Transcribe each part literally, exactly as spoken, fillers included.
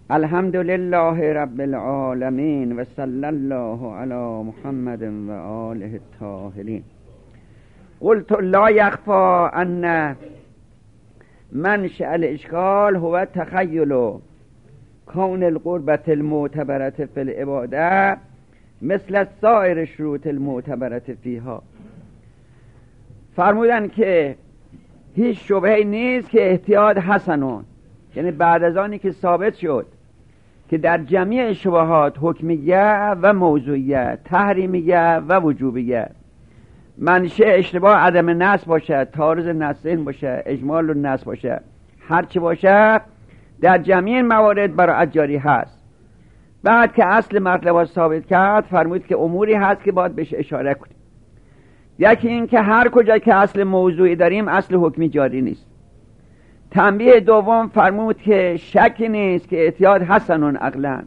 الحمد لله رب العالمین و صلی الله علی محمد و آله الطاهرین. قلت لا یخفی ان منشأ الاشکال هو تخیل کون القربة المعتبرة فی العباده مثل سایر شروط المعتبرة فیها. فرمودن که هیچ شبهه‌ای نیست که احتیاط حسنون، یعنی بعد از آنی که ثابت شد که در جمیع شبهات حکمیه و موضوعیه، تحریمیه و وجوبیه، منشأ اشتباه عدم نص باشه، تعارض نصین باشه، اجمال و نص باشه، هرچی باشه در جمیع موارد برای جاری هست. بعد که اصل مطلب ثابت کرد فرمود که اموری هست که باید بهش اشاره کنیم. یکی این که هر کجا که اصل موضوعی داریم اصل حکمی جاری نیست. تنبیه دوم فرمود که شکی نیست که احتیاط حسنون عقلا،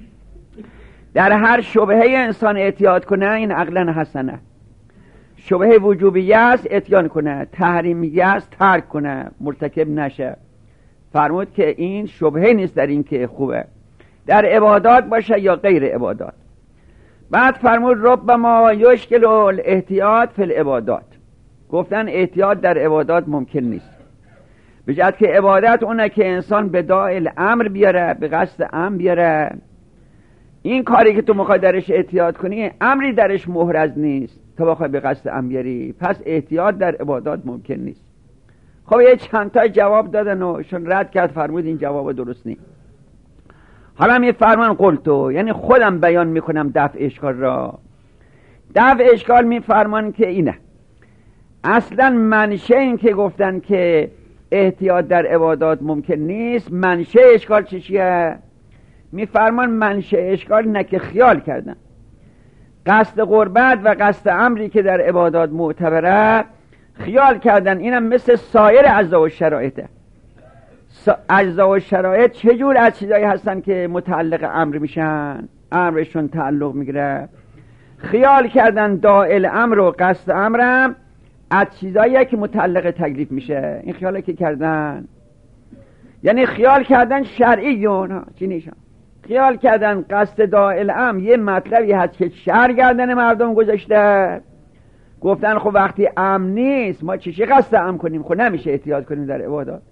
در هر شبهه انسان احتیاط کنه این عقلا حسنه. شبهه وجوبیه است اتیان کنه، تحریمیه است ترک کنه، مرتکب نشه. فرمود که این شبهه نیست در این که خوبه، در عبادات باشه یا غیر عبادات. بعد فرمود ربما یشکل الاحتیاط فی العبادات، گفتن احتیاط در عبادات ممکن نیست، به جهت که عبادت اونه که انسان به داعی امر بیاره، به قصد امر بیاره. این کاری که تو میخوای درش احتیاط کنی امری درش محرز نیست تا بخوای به قصد امر بیاری، پس احتیاط در عبادات ممکن نیست. خب یه چند تا جواب دادن و شون رد کرد، فرمود این جواب درست نیست. حالا می فرمان قلتو، یعنی خودم بیان میکنم دفع اشکال را. دفع اشکال می فرمان که اینه اصلا منشه این که گفتن که احتیاط در عبادات ممکن نیست، منشه اشکال چیه؟ می فرمان منشه اشکال نه که خیال کردن قصد قربت و قصد امری که در عبادات معتبره خیال کردن اینم مثل سایر اجزا و شرایطه. اجزا و شرایط چجور از چیزایی هستن که متعلق امر میشن، امرشون تعلق میگیره. خیال کردن دائل امر و قصد امرم از چیزایی که متعلق تکلیف میشه. این خیالی که کردن یعنی خیال کردن شرعیون ها چی نیشن. خیال کردن قصد دائل امر یه مطلبی هست که شرع گردن مردم گذاشته، گفتن خب وقتی امن نیست ما چی قصد امر کنیم، خب نمیشه احتیاط کنیم در عبادات.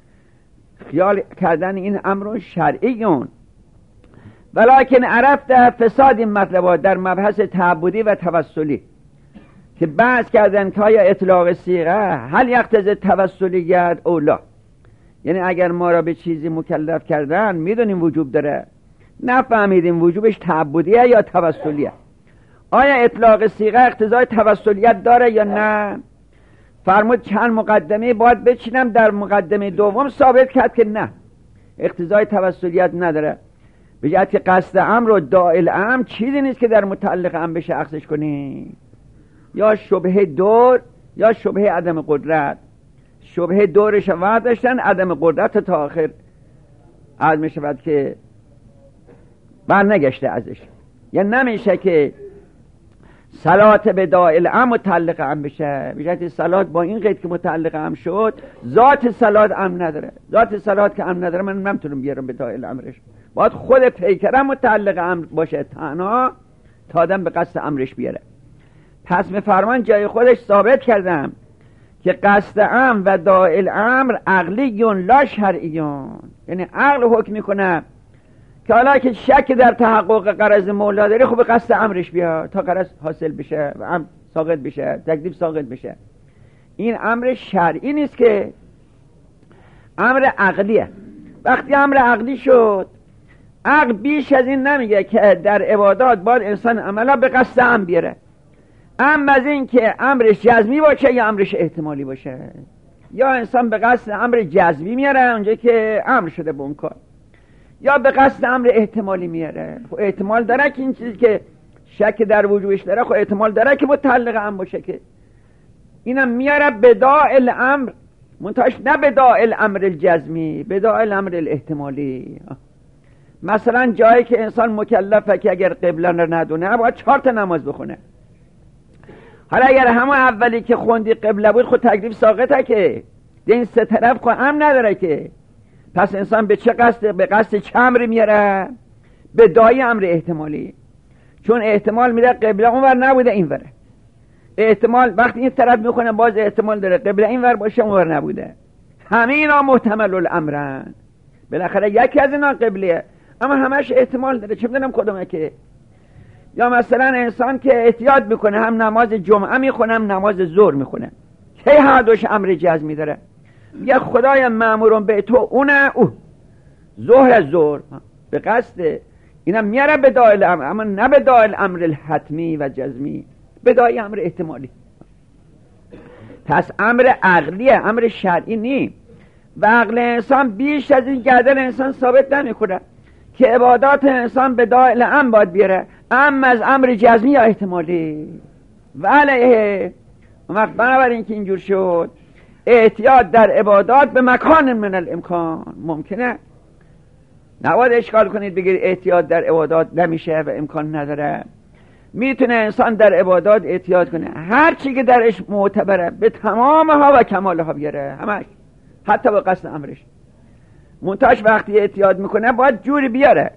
خیال کردن این امر شرعیون. ولکن عرفت فساد این مطلبات در مبحث تعبدی و توسلی که بحث کردن که آیا اطلاق صیغه هل یقتضی توسلیت او لا، یعنی اگر ما را به چیزی مکلف کردن میدونیم وجوب داره، نفهمیدیم وجوبش تعبدیه یا توسلیه، آیا اطلاق صیغه اقتضای توسلیت داره یا نه؟ فرمود چند مقدمه باید بچینم، در مقدمه دوم ثابت کرد که نه، اقتضای توسلیت نداره، به جهت که قصد امر و دائل امر چیزی نیست که در متعلق امر بشه اخذش کنی، یا شبهه دور یا شبهه عدم قدرت. شبهه دورش وعد داشتن، عدم قدرت تا آخر عدم میشود که بر نگشته ازش، یعنی نمیشه که صلات به دائل امر متعلق امر بشه، به جهت صلات با این قید که متعلق امر شد ذات صلات امر نداره. ذات صلات که امر نداره من نمیتونم بیارم به دائل امرش، باید خود پیکره متعلق امر باشه تنها تا آدم به قصد امرش بیاره. پس میفرمان جای خودش ثابت کردم که قصد امر و دائل امر عقلیون لا شرعیون، یعنی عقل حکم میکنه که حالا که شک در تحقق غرض مولا داری خب به قصد امرش بیا تا غرض حاصل بشه و امر ساقط بشه، تکلیف ساقط بشه. این امر شرعی نیست که امر عقلیه. وقتی امر عقلی شد، عقل بیش از این نمیگه که در عبادات باید انسان عملا به قصد امر بیاره، اما از این که امرش جزمی باشه یا امرش احتمالی باشه. یا انسان به قصد امر جزمی میاره اونجا که امر شده به اون کار، یا به قصد امر احتمالی میاره. خب احتمال داره که این چیزی که شک در وجودش داره خب احتمال داره که متعلق امر باشه، که اینم میاره بدائل امر، منتهاش نه بدائل امر الجزمی، بدائل امر الاحتمالی. مثلا جایی که انسان مکلفه که اگر قبله رو ندونه باید چهار تا نماز بخونه. حالا اگر همون اولی که خوندی قبله بود خود تکلیف ساقطه، که این سه طرف خود امر نداره که پس انسان به چه قصد؟ به قصد چه امری میاره؟ به دایی امر احتمالی. چون احتمال میره قبله اونور نبوده اینوره، احتمال وقتی این طرف میکنه باز احتمال داره قبله اینور باشه اونور نبوده. همه اینا محتمل الامرن، بالاخره یکی از اینا قبله اما همش احتمال داره، چه میدونم کدومه که. یا مثلا انسان که احتیاط میکنه هم نماز جمعه میخونه هم نماز ظهر میخونه، کی هر دوش امر جزمی داره؟ میگه خدای مأمورم به تو اونه او ظهر از ظهر به قصد اینا میاره به دایل امر، اما نه به دایل امر الحتمی و جزمی، به دایل امر احتمالی. پس امر عقلیه، امر شرعی نی. و عقل انسان بیش از این گردن انسان ثابت نمیکنه که عبادات انسان به دایل امر باید بیاره، اما از امر جزمی یا احتمالی و علیه. وقت بنابراین که اینجور شد احتیاط در عبادات به مکان من الامکان ممکنه. نباید اشکال کنید بگید احتیاط در عبادات نمیشه و امکان نداره. میتونه انسان در عبادات احتیاط کنه، هر چی که درش معتبره به تمامها و کمالها بیاره، همش، حتی با قصد امرش. منتاش وقتی احتیاط میکنه باید جوری بیاره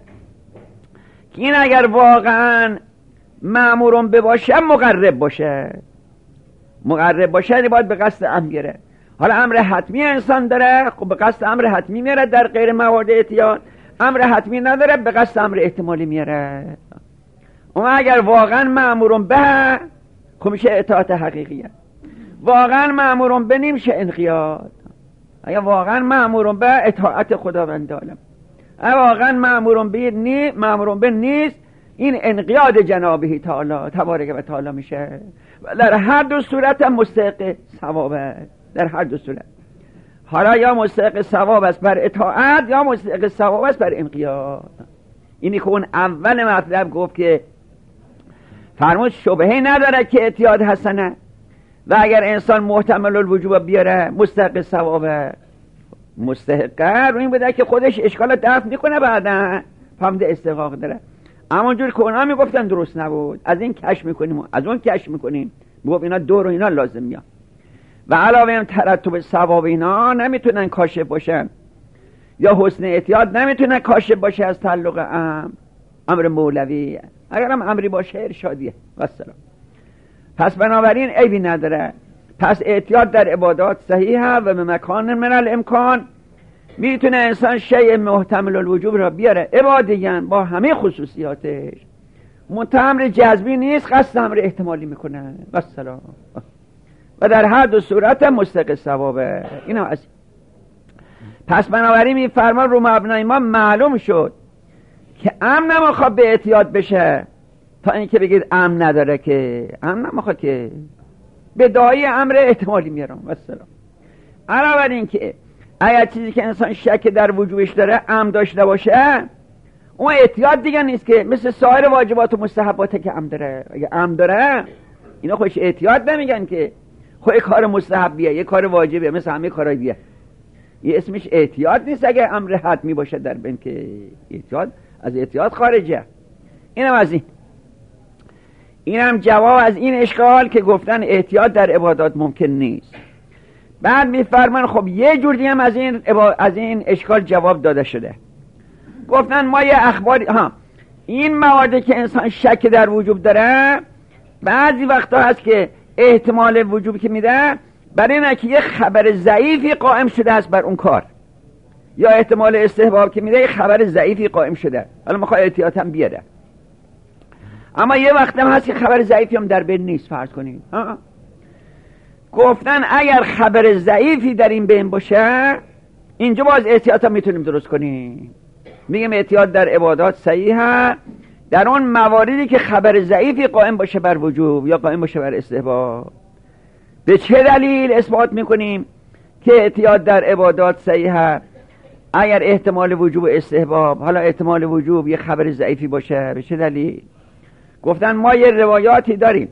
که این اگر واقعا مأمورم بباشه مقرب باشه. مقرب باشه یعنی باید به قصد امر بیاره. حالا امر حتمی انسان داره، خب به قصد امر حتمی میاره در غیر موارد احتیاط. امر حتمی نداره به قصد امر احتمالی میاره. اما اگر واقعا مأمورم به، خب میشه اطاعت حقیقیه. واقعا مأمورم به نمیشه انقیاد. اگر واقعا مأمورم به اطاعت خداوند عالم، اگر واقعا مأمورم به نی مأمورم به نیست، این انقیاد جنابه تعالی تبارک و تعالی میشه. در هر دو صورت هم مستحق ثوابه، در هر دو صورت. حالا یا مستحق ثواب است بر اطاعت یا مستحق ثواب است بر انقیاد. اینی که اون اول مطلب گفت که فرمود شبهه نداره که احتیاط حسنه و اگر انسان محتمل الوجوب بیاره مستحق ثوابه. مستحقه رو این بوده که خودش اشکال دفع میکنه بعدا فهمده استحقاق داره. اما جور که اونا میگفتن درست نبود، از این کش میکنیم از اون کش میکنیم، میگفت اینا دور و اینا لازم میاد. و علاوه هم ترتب ثواب اینا نمیتونن کاشف باشن، یا حسن احتیاط نمیتونه کاشف باشه از تعلق امر امر مولوی. اگر هم امری باشه ارشادیه و السلام. پس بنابراین عیبی نداره. پس احتیاط در عبادات صحیحه و به مکان من الامکان میتونه انسان شیء محتمل الوجوب را بیاره عبادیاً با همه خصوصیاتش. متأمر جذبی نیست، قصد امر احتمالی میکنه و السلام. و در هر دو صورت مستحق ثوابه. اینا از پس بنابراین این فرمان رو مبنای ما معلوم شد که امن نمیخواد به احتیاط بشه تا اینکه بگید امن نداره، که امن نمیخواد که به دایی امر احتمالی میارم و السلام. علاوه بر این که اگر چیزی که انسان شک در وجوبش داره امن داشته باشه، اون احتیاط دیگه نیست که مثل سایر واجبات و مستحباته که امن داره. اگه امن داره اینا خودش احتیاط نمیگن که خود کار مستحبیه یه کار واجبیه مثل همه کارهای دیگه. یه اسمش احتیاط نیست اگه امر حتمی باشه در بین، که احتیاط از احتیاط خارجه. اینم از این اینم جواب از این اشکال که گفتن احتیاط در عبادات ممکن نیست. بعد میفرمان خب یه جور دیگه هم از این از این اشکال جواب داده شده. گفتن ما یه اخباری ها این مواردی که انسان شک در وجوب داره، بعضی وقتا هست که احتمال وجوب که میده برای اینه که یه خبر ضعیفی قائم شده است بر اون کار، یا احتمال استحباب که میده یه خبر ضعیفی قائم شده، حالا میخواد احتیاط هم بیاره. اما یه وقت هم هست که خبر ضعیفی هم در بین نیست، فرض کنید. ها گفتن اگر خبر ضعیفی در این بین باشه، اینجا باز احتیاط هم میتونیم درست کنیم. میگم احتیاط در عبادات صحیحه در اون مواردی که خبر ضعیفی قائم باشه بر وجوب یا قائم باشه بر استحباب. به چه دلیل اثبات میکنیم که احتیاط در عبادات صحیحه؟ اگر احتمال وجوب استحباب، حالا احتمال وجوب یه خبر ضعیفی باشه، به چه دلیل؟ گفتن ما یه روایاتی داریم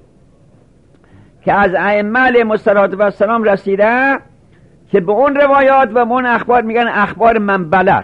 که از ائمه علیهم السلام رسیده که به اون روایات و به اون اخبار میگن اخبار من بلغ،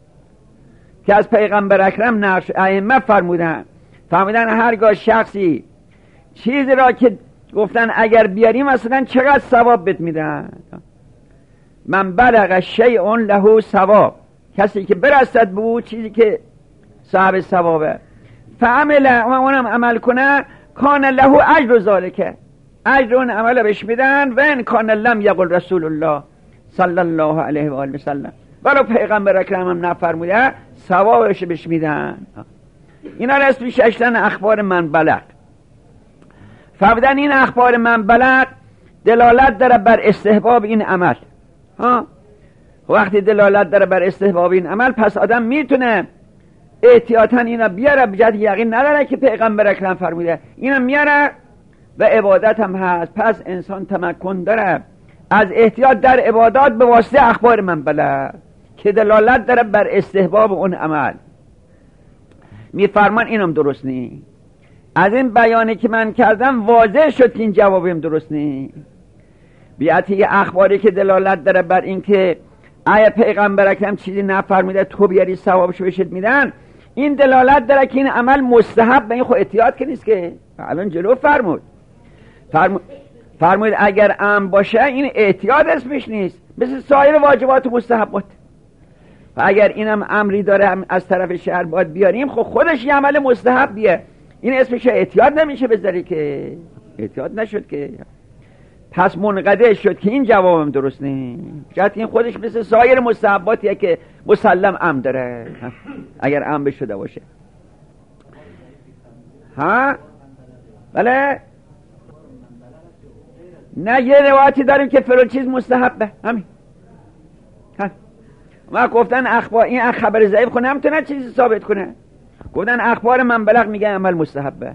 که از پیغمبر اکرم نقش ائمه فرمودن فرمودن هرگاه شخصی چیزی را که گفتن اگر بیاریم مثلا چقدر ثواب بهت میدن، من بلغ شیء له ثواب، کسی که برسد به او چیزی که صاحب ثوابه، فعمل اونم عمل کنه، کان له اجر ذالک، اجر اون عمل بهش میدن. و ان کان لم یقل رسول الله صلی الله علیه و آله و سلم، ولو پیغمبر اکرم هم نفرموده ثوابش بهش میدن. اینا را اسمش اشتن اخبار من بلغ. فرمودن این اخبار من بلغ دلالت داره بر استحباب این عمل. ها وقتی دلالت داره بر استحباب این عمل، پس آدم میتونه احتیاطاً اینا بیاره، بجد یقین نداره که پیغمبر اکرم فرموده، اینا میاره و عبادت هم هست. پس انسان تمکن داره از احتیاط در عبادات به واسطه اخبار من بلغ که دلالت داره بر استحباب اون عمل. میفرمان اینم درست نی. از این بیانی که من کردم واضح شد که این جوابیم درست نی. بیاتی اخباری که دلالت داره بر این که آیا پیغمبر اکرم چیزی نفرمیده تو بیاری ثوابشو بهت میدن، این دلالت داره که این عمل مستحب به این خود احتیاط که نیست که الان جلو فرمود فرمود فرمود اگر امر باشه این احتیاط اسمش نیست، مثل سایر واجبات و مستحبات. و اگر اینم امری داره از طرف شرع باید بیاریم، خب خودش یه عمل مستحبیه، این اسمش احتیاط نمیشه بذاری که احتیاط نشد که. پس منقطع شد که این جوابم درست نیست. شاید این خودش مثل سایر مستحباتیه که مسلم امر داره اگر امر شده باشه. ها بله نه، یه روایتی داریم که فلان چیز مستحبه، همین. ما گفتن اخبار این خبر ضعیف خود نمیتونه چیزی ثابت کنه. گفتن اخبار من بلغ میگه عمل مستحبه.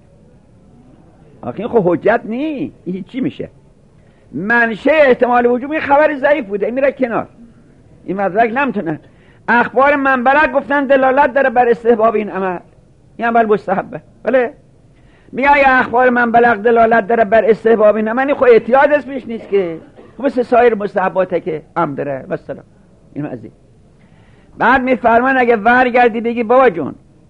آخه این خب حجت نی، این چی میشه؟ منشه احتمال وجود این خبر ضعیف بوده، این میره کنار، این مدرک نمیتونه. اخبار من بلغ گفتن دلالت داره بر استحباب این عمل، این عمل مستحبه. بله میگه یا اخبار من بلغ دلالت داره بر استحباب این عمل، خب احتیاط اسمش نیست که، مثل سایر مستحباته که امر داره. مثلا اینو از این بعد میفرمان اگه ورگردی بگی بابا جون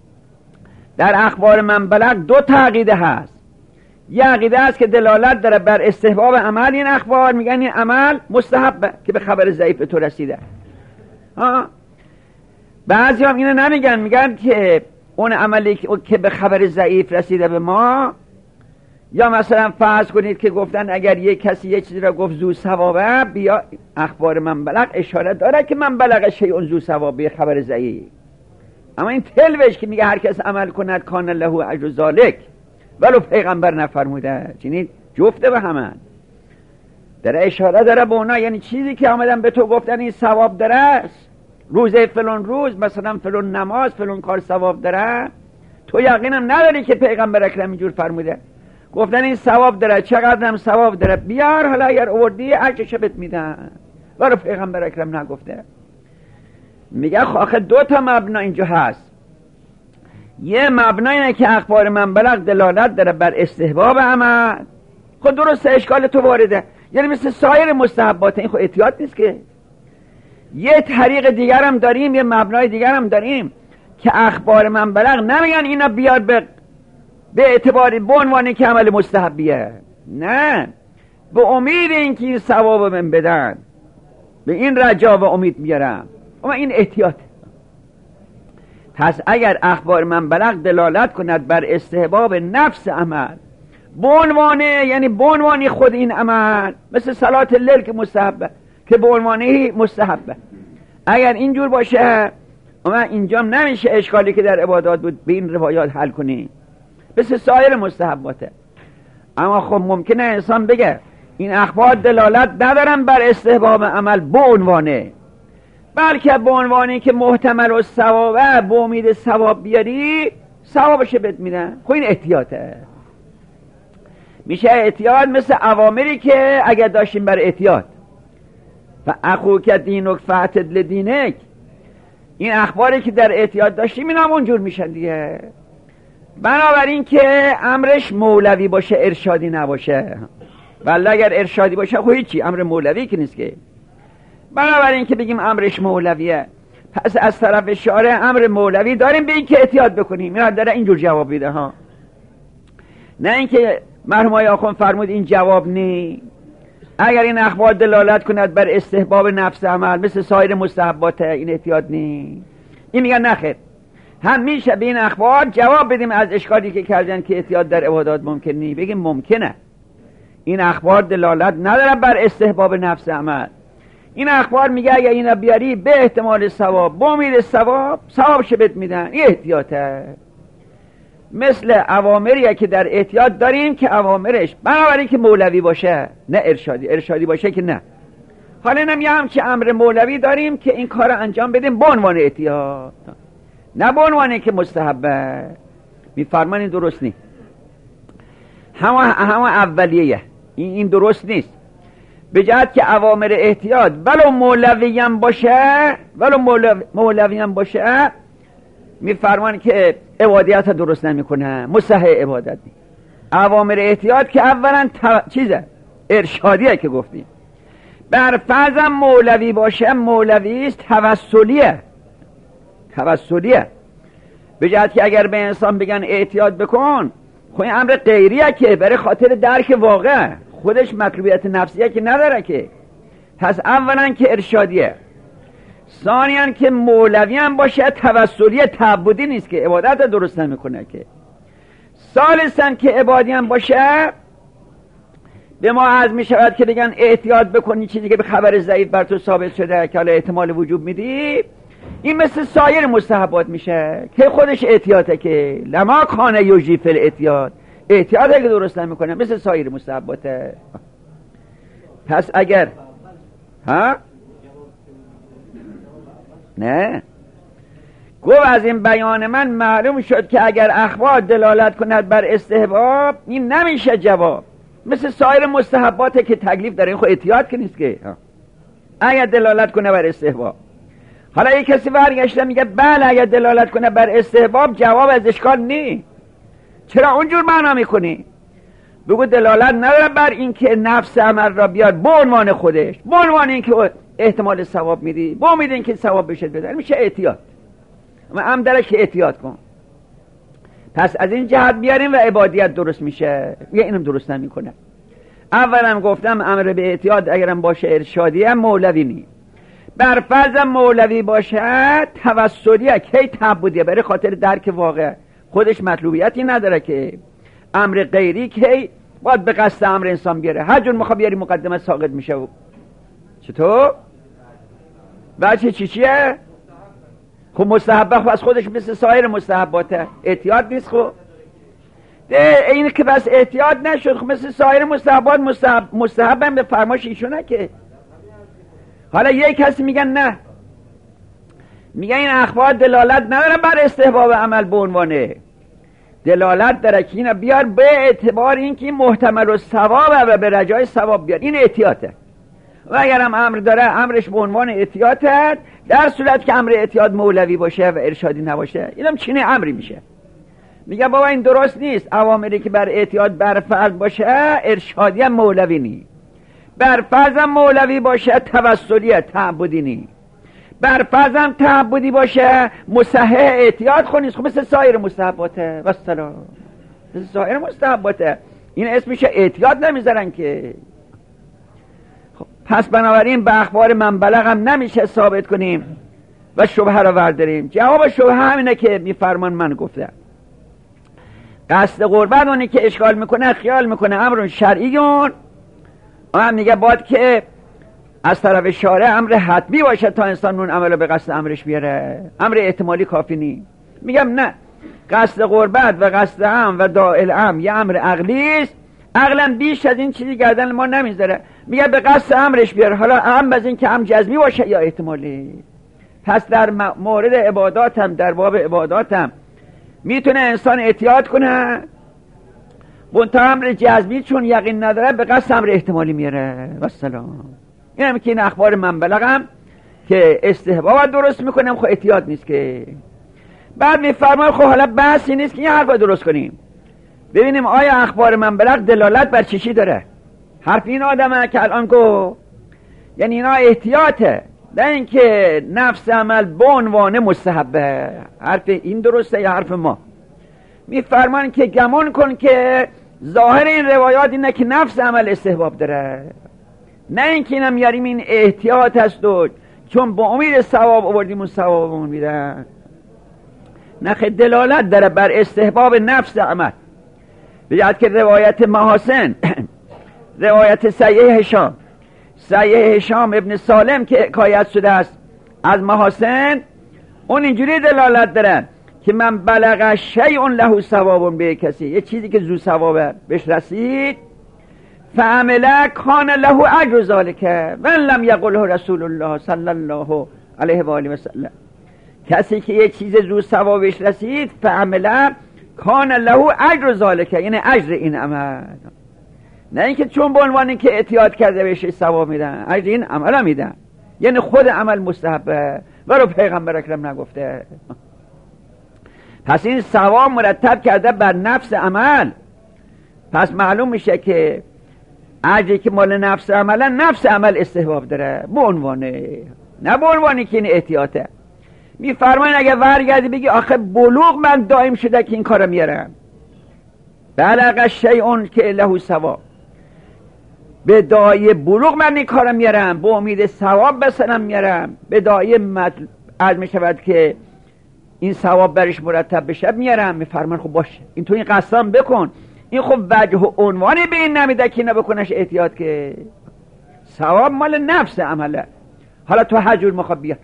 در اخبار من بلغ دو تعقیده هست. یه عقیده هست که دلالت داره بر استحباب عمل، این اخبار میگن این عمل مستحبه که به خبر ضعیف تو رسیده. ها بعضی هم اینو نمیگن، میگن که اون عملی که به خبر ضعیف رسیده به ما، یا مثلا فرض کنید که گفتن اگر یک کسی یک چیزی را گفت زو ثوابه، بیا اخبار من بلغ اشاره داره که من بلغ شیء زو ثوابه خبر ضعیف. اما این تلوش که میگه هر کس عمل کند کان له اجر ذالک ولو پیغمبر نفرموده، چنین جفته به همان داره اشاره داره به اونا، یعنی چیزی که آمدن به تو گفتن این ثواب داره، روزه فلان روز مثلا فلان نماز فلان کار ثواب داره، تو یقینم نداری که پیغمبر اکرم اینجور فرموده. گفتن این ثواب داره، چقدر هم ثواب داره، بیار حالا اگر آوردی اجرش بهت میدن، ولو پیغمبر اکرم نگفته. میگه آخه دو تا مبنا اینجا هست. یه مبنا اینه که اخبار من بلغ دلالت داره بر استحباب عمل، خود درست اشکال تو وارده، یعنی مثل سایر مستحبات، این خود احتیاط نیست که. یه طریق دیگر هم داریم، یه مبنای دیگر هم داریم که اخبار من بلغ نمیگن اینا بیار به به اعتباری به عنوانی که عمل مستحبیه، نه، به امید اینکه این ثواب من بدن، به این رجا و امید میارم، اما این احتیاط. پس اگر اخبار من بلغ دلالت کند بر استحباب نفس عمل به عنوان، یعنی به عنوان خود این عمل، مثل صلات الليل که مستحبه، که به عنوانی مستحبه، اگر اینجور باشه اما اینجام نمیشه اشکالی که در عبادات بود به این روایات حل کنی، مثل سایر مستحباته. اما خب ممکنه انسان بگه این اخبار دلالت ندارن بر استحباب عمل به عنوانه، بلکه به عنوانی که محتمل و ثوابه، به امید ثواب بیاری ثوابش بهت میدن. خب این احتیاطه، میشه احتیاط مثل اوامری که اگر داشتیم بر احتیاط و اخوک دینک فاعتد لدینک، این اخباری که در احتیاط داشتیم این هم اونجور میشن دیگه. بنابراین که امرش مولوی باشه ارشادی نباشه، ولی اگر ارشادی باشه خب هیچی، امر مولوی که نیست که. بنابراین که بگیم امرش مولویه، پس از طرف شارع امر مولوی داریم به این که احتیاط بکنیم. اینا داره اینجور جواب میده ها، نه اینکه مرحوم آقای آخوند فرمود این جواب نی. اگر این اخبار دلالت کند بر استحباب نفس عمل مثل سایر مستحبات، این احتیاط نیست. این میگن نخیر، همیشه به این اخبار جواب بدیم از اشکالی که کردن که احتیاط در عبادات ممکن نیست. بگیم ممکنه، این اخبار دلالت نداره بر استحباب نفس عمل. این اخبار میگه اگر اینا بیاری به احتمال ثواب، با امید ثواب، ثوابش بهت میدن. این احتیاطه. مثل اوامریه که در احتیاط داریم که اوامرش بنابراین که مولوی باشه نه ارشادی، ارشادی باشه که نه. حالا نمیگم که امر مولوی داریم که این کار انجام بدیم به عنوان احتیاط، نه به عنوان که مستحبه. میفرمان این درست نیست. همه همه اولیه این این درست نیست. به جهت که اوامر احتیاط ولو مولوی هم باشه، ولو مولوی, مولوی هم باشه، میفرمان که عبادت درست نمیکنه، مصح عبادت نیست. اوامر احتیاط که اولا تا... چیزه ارشادیه که گفتیم. بر فرضم مولوی باشه، مولوی است توسلیه، توسلیه. به جهت که اگر به انسان بگن احتیاط بکن، خب این امر غیریه که برای خاطر درک واقع، خودش مطلوبیت نفسیه که نداره که. پس اولا که ارشادیه، ثانیاً که مولوی هم باشه توسلیه، تعبدی نیست که عبادت درست نمیکنه که. ثالثاً که عبادی هم باشه، به ما عرض می شود که بگن احتیاط بکنی چیزی که به خبر ضعیف بر تو ثابت شده که حالا احتمال وجوب میدی، این مثل سایر مستحبات میشه که خودش احتیاطه که لما کانه یوجی فی الاحتیاط، احتیاطه که درست نمیکنه مثل سایر مستحباته. پس اگر ها نه گفت از این بیان من معلوم شد که اگر اخبار دلالت کند بر استحباب، این نمیشه جواب، مثل سایر مستحباته که تکلیف داره. این خود احتیاط که نیست که اگر دلالت کنه بر استحباب. حالا یک کسی برگشته میگه بله اگر دلالت کنه بر استحباب جواب از اشکال نی، چرا اونجور معنا میکنی؟ بگو دلالت نداره بر این که نفس عمل را بیار به عنوان خودش، به عنوان این که احتمال ثواب میدی، با امید این که ثواب بشه بده، میشه احتیاط. اما هم داره که احتیاط کن. پس از این جهت بیاریم و عبادیت درست میشه. یه اینم درست نمیکنه. اولم گفتم امر به احتیاط اگرم باشه ارشادیه، مولوی نی. بر فرض مولوی باشه توسلیه، کی تعبدیه، برای خاطر درک واقع، خودش مطلوبیتی نداره که. امر غیری کی باید به قصد امر انسان بیاره، هر جور میخواد بیاری مقدمه ساقط میشه. چطور؟ بچه چی چیه؟ خب مستحبه خب از خودش مثل سایر مستحباته، احتیاط نیست. خب ده اینه که بس احتیاط نشد، خب مثل سایر مستحبات مستحب مستحبم به فرماش ایشونه که. حالا یک کسی میگن نه، میگن این اخبار دلالت نداره بر استحباب عمل به عنوانه، دلالت داره که اینا بیار به اعتبار اینکه محتمل و ثوابه و به رجای ثواب بیار. این احتیاطه. و اگرم امر داره، امرش به عنوان احتیاطه، در صورت که امر احتیاط مولوی باشه و ارشادی نباشه، اینم چینه امری میشه. میگه بابا این درست نیست، اوامری که بر احتیاط بر فرض باشه ارشادی هم مولوی نی، بر فرض هم مولوی باشه توسلیه، تعبدی نی، بر فرض هم تعبدی باشه مصح احتیاط خونیست. خب مثل سایر مستحباته و سلام، مثل سایر مستحباته، این اسمش احتیاط نمیذارن که. خب پس بنابراین به اخبار من بلغ هم نمیشه ثابت کنیم و شبهه را ورداریم. جواب شبهه همینه که میفرمان من گفتم. قصد قربت اونی که اشکال میکنه، خیال میکنه امر شرعیون، اما میگه باید که از طرف شارع امر حتمی باشه تا انسان اون عمل به قصد امرش بیاره، امر احتمالی کافی نی. میگم نه، قصد قربت و قصد ام و دائل ام یه امر عقلیست، عقلا بیش از این چیزی گردن ما نمیذاره. میگه به قصد امرش بیاره، حالا ام از این که ام جزمی باشه یا احتمالی. پس در مورد عبادات هم، در باب عبادات هم میتونه انسان احتیاط کنه، منتها امر جزمی چون یقین نداره به قصد امر احتمالی میاره و سلام. این هم که این اخبار من بلغم که استحباب درست میکنم، خب احتیاط نیست که. بعد میفرماید خب حالا بحثی نیست که این حرف درست کنیم، ببینیم آیا اخبار من بلغ دلالت بر چیشی داره. حرف این آدمه که الان گو، یعنی اینا احتیاطه، نه اینکه نفس عمل به عنوان مستحبه. حرف این درسته یا حرف ما؟ میفرمان که گمان کن که ظاهر این روایات اینه که نفس عمل استحباب داره. نه اینکه اینا میاریم این احتیاط است و چون با امید ثواب آوردیم اون ثوابمون میدن. نخ دلالت داره بر استحباب نفس عمل. بجد که روایت محاسن روایت صحیح هشام صحیح هشام ابن سالم که حکایت شده است از محاسن، اون اینجوری دلالت داره که من بلغ شیء له ثواب به کسی، یه چیزی که زو ثوابه بهش رسید، فعمله کان له اجر ذلک و لم یقله رسول الله صلی الله علیه و آله و سلم. کسی که یه چیز زو ثوابش رسید، فعمله کان له اجر ذلک، یعنی اجر این عمل. نه اینکه چون به عنوانی که اعتیاد کرده بهش ثواب میدن، اجر این عمل میدن، یعنی خود عمل مستحبه ولو پیغمبر اکرم نگفته. پس این ثواب مرتب کرده بر نفس عمل. پس معلوم میشه که اجری که مال نفس عمله، نفس عمل استحباب داره، به عنوانه، نه به عنوانی که این احتیاطه. میفرماین اگه ورگردی بگی آخه بلوغ من دائم شده که این کارو میارم، بلغ شیء که له ثواب، به دایه بلوغ من این کارو میارم، به امید ثواب بسنم میارم، به دایه مطل... از میشود که این ثواب برش مرتب بشه میارم. میفرمان خب باشه این تو این قسم بکن، این خب وجه و عنوانی به این نمیده که نبکنش احتیاط، که ثواب مال نفس عمله. حالا تو حجور مخواب بیاد،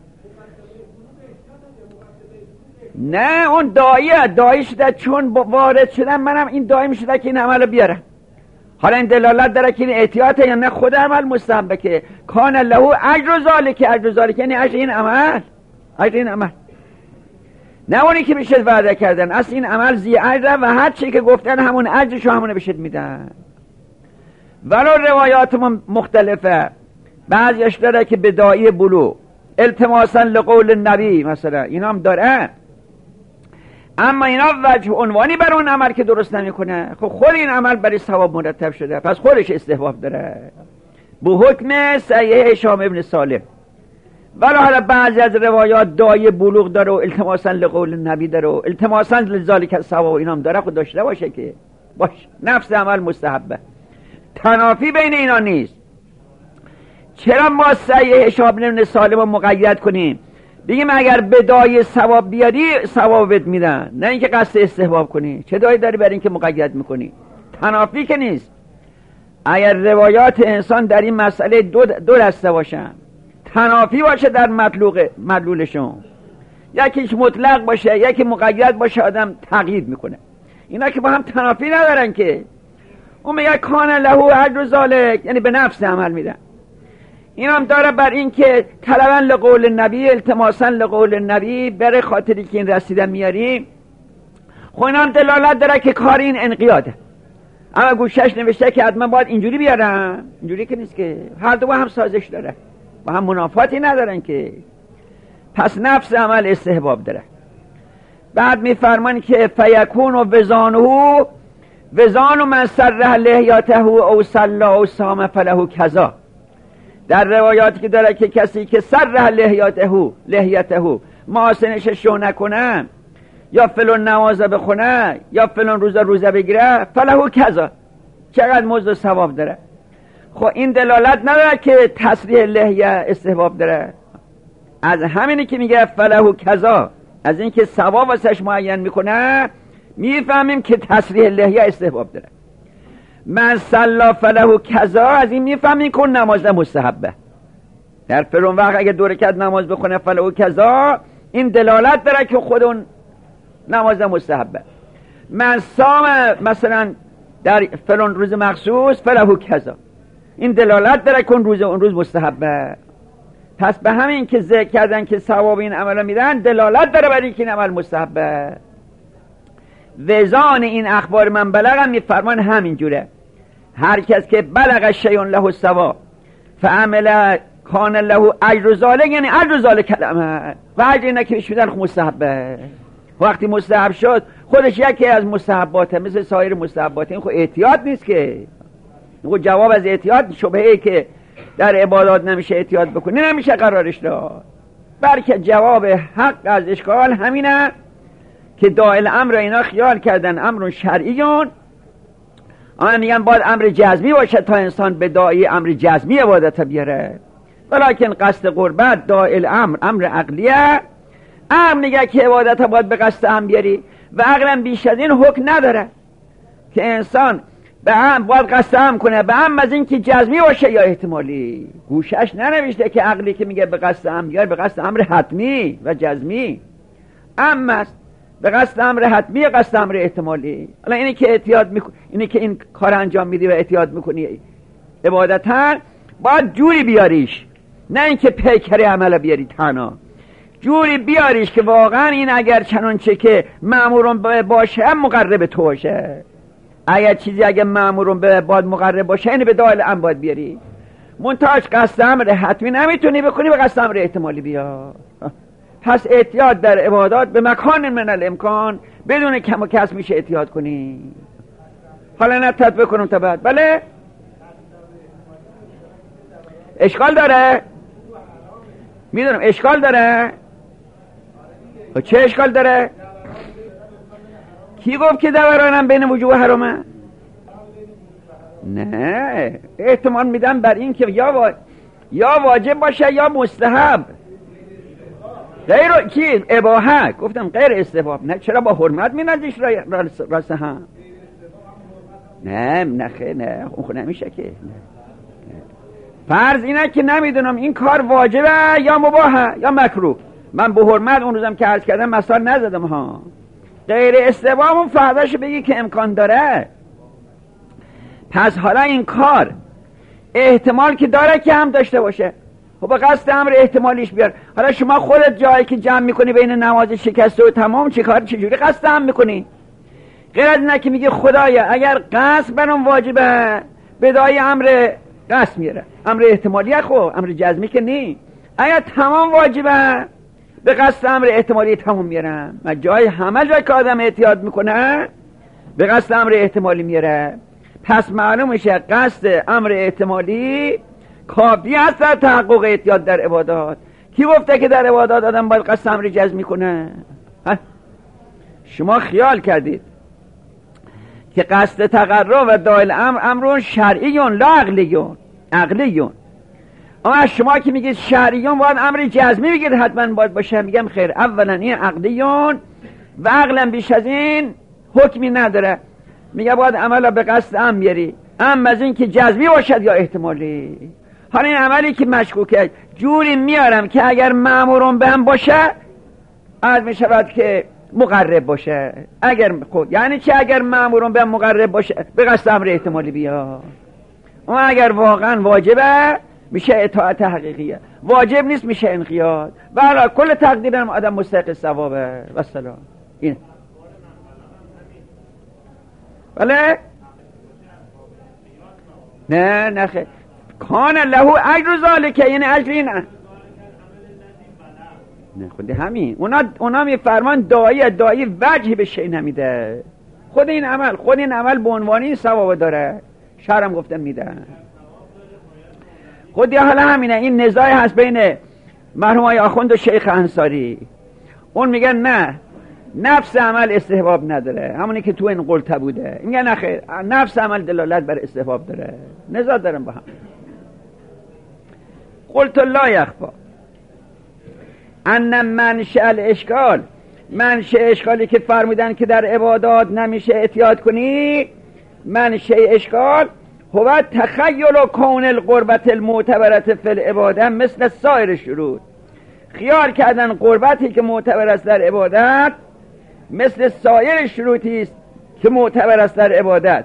نه اون دایه دایه شده چون وارد شدم منم این دایه میشده که این عمل بیارم. حالا این دلالت داره که این احتیاطه یا نه خود عمل مستحبه، که کان له اجر ذلک، اجر ذلک یعنی اجر این عمل، اجر این عمل، نه اونی که بشد وعده کردن. اصل این عمل زی اجر و هر چی که گفتن همون اجرشو همونه بشد میدن. ولو روایات مختلفه، بعضیش داره که بدایی بلو التماسا لقول نبی مثلا، اینا هم داره، اما اینا وجه عنوانی بر اون عمل که درست نمیکنه. خب خود این عمل برای ثواب مرتب شده، پس خودش استحباب داره به حکم صحیح هشام ابن سالم. ولی حالا بعضی از روایات دایه بلوغ داره و التماسا لقول نبی داره و التماسا لذالک ثواب، اینا هم داره. خود داشته باشه که باش نفس عمل مستحبه، تنافی بین اینا نیست. چرا ما صحیح هشام ابن سالم رو مقید کنیم؟ بگیم اگر بدای ثواب بیاری ثوابت میدن، نه اینکه قصد استحباب کنی. چه دایی داری بر این که مقید میکنی؟ تنافی که نیست. اگر روایات انسان در این مسئله دو, دو دسته باشن، تنافی باشه در مطلوق مدلولشون، یکیش مطلق باشه یکی مقید باشه، آدم تقیید میکنه. اینا که با هم تنافی ندارن که. اون میگه کان له اجر ذلک، یعنی به نفس عمل میدن. این هم داره بر این که طلبا لقول نبی التماسا لقول نبی، برای خاطری که این رسیدن میاریم. خب این هم دلالت داره که کار این انقیاده. اما گوشش نوشته که حتما باید اینجوری بیارم، اینجوری که نیست که. هر دو با هم سازش داره، با هم منافاتی ندارن که. پس نفس عمل استحباب داره. بعد میفرمان که فیکون و وزانه وزان من سره لحیاته او صلی او صام فله کذا. در روایاتی که داره که کسی که سره لحیاته لحیاته محاسنش شو نکنه، یا فلان نماز بخونه، یا فلان روزه روزه بگیره، فله کذا، چقدر مزد و ثواب داره. خب این دلالت نداره که تصریح لحیه استحباب داره. از همینی که میگه فله کذا، از این که ثواب واسش معین میکنه، میفهمیم که تصریح لحیه استحباب داره. من صلا فله کذا، از این میفهمیم که نماز مستحبه. در فلان وقت اگه دو رکعت نماز بخونه فله کذا، این دلالت داره که خود اون نماز مستحبه. من صام مثلا در فلان روز مخصوص فله کذا، این دلالت داره که اون روز اون روز مستحبه. پس به همین که ذکر کردن که ثواب این عمل میدن، دلالت داره برای که این عمل مستحبه. وزان این اخبار من بلغم میفرمان همین جوره. هر کس که بلغ شیء له ثواب فعمل کان له اجر ذلک، یعنی اجر ذلک العمل، و اجر اینا که میشودن خب مستحبه. وقتی مستحب شد خودش یکی از مستحباته، مثل سایر مستحبات. این خب احتیاط نیست که. این جواب از احتیاط، شبهه‌ای که در عبادات نمیشه احتیاط بکنی نمیشه قرارش داد. بلکه جواب حق از اشکال همینه که دائل امر اینا خیال کردن امر شرعیون آن میگن باید امر جزمی باشه تا انسان به داعی امر جزمی عبادت بیاره. ولیکن قصد قربت داعی الامر امر عقلیه. امر میگه که عبادت باید به قصد امر بیاری و عقلا بیش از این حکم نداره که انسان به هم باید قصد هم کنه، به هم از این که جزمی باشه یا احتمالی. گوشش ننوشته که عقلی که میگه به قصد هم بیار به قصد امر حتمی و جزمی. اما است به قصد امر حتمی، قصد امر احتمالی. الان اینی که احتیاط میکنی، اینی که این کار انجام میدی و احتیاط میکنی عبادتاً، باید جوری بیاریش، نه اینکه پیکری عمل بیاری تنها. جوری بیاریش که واقعا این اگر چنانچه که مأمورون باشه مقرب تو باشه. اگر چیزی اگر مأمورون به باید مقرب باشه اینو به دایل ام باید بیاری. منتاج قصد امر حتمی نمیتونی بکنی، به قصد امر احتمالی بیا. پس احتیاط در عبادات به مکان من الامکان، بدون کم و کس میشه احتیاط کنی. حالا نه تطبیق کنم تا بعد. بله اشکال داره، میدونم اشکال داره. چه اشکال داره؟ کی گفت که دورانم بین وجوه حرامه؟ نه، احتمال میدم بر این که یا وا... یا واجب باشه یا مستحب. غیر کی اباحه، گفتم غیر استحباب. نه چرا با حرمت مینازیش راسته هم؟ نه نه خیلی نه اون نمیشه که. فرض اینه که نمیدونم این کار واجبه یا مباحه یا مکروه. من به حرمت اون روزم که عرض کردم مثال نزدم ها. غیر استحباب اون فرداش بگی که امکان داره. پس حالا این کار احتمال که داره که هم داشته باشه، خب به قصد امر احتمالیش بیار. حالا شما خودت جایی که جمع میکنی بین نماز شکسته و تمام چه کار چجوری قصد هم میکنی؟ غیر از اینه که میگه خدایا اگر قصد برام واجبه بدای امر قصد میاره، امر احتمالیه، خب امر جزمی که نی. اگر تمام واجبه به قصد امر احتمالی تمام میارم. من جای همه جای که آدم احتیاط میکنه به قصد امر احتمالی میاره. پس معلوم میشه قصد امر احتمالی کافی است در تحقق احتیاط در عبادات. کی گفته که در عبادات آدم باید قصد امر جزمی کنه؟ شما خیال کردید که قصد تقرب و دایل امر امرون شرعیون لا عقلیون. عقلیون. اما شما که میگید شرعیون باید امر جزمی بگید حتما باید باشه، میگم خیر، اولا این عقلیون و عقلا بیش از این حکمی نداره. میگه باید عمل به قصد امر بیاری، اما از این که جزمی باشد یا احتمالی. حالا این عملی که مشکوکه جوری میارم که اگر مأمورون به هم باشه عرض میشود که مقرب باشه. اگر خود یعنی چه؟ اگر مأمورون به هم مقرب باشه به قصد امر احتمالی بیا. اما اگر واقعا واجبه میشه اطاعت حقیقیه، واجب نیست میشه انقیاد. و علا کل تقدیرم آدم مستحق ثوابه و سلام. این بله نه نه خیلی کان له اجر ذالک، یعنی اجر این نه خود همین. اونا اونا میفرمان داعی داعی وجه به شی نمیده. خود این عمل خود این عمل به عنوان این ثواب داره. شرم گفتم میدن. خود حالا همینه. این نزاع هست بین مرحوم آقای آخوند و شیخ انصاری. اون میگن نه نفس عمل استحباب نداره، همونی که تو این قلته بوده. میگن نه خیر، نفس عمل دلالت بر استحباب داره. نزاع دارم با هم. قلت لا یخفا ان منشأ الاشکال، منشأ اشکالی که فرمودن که در عبادات نمیشه احتیاط کنی، منشأ اشکال هو تخیل کون القربت المعتبرت فی العباده مثل سایر شروط. خیال کردن قربتی که معتبر است در عبادت مثل سایر شروطی است که معتبر است در عبادت.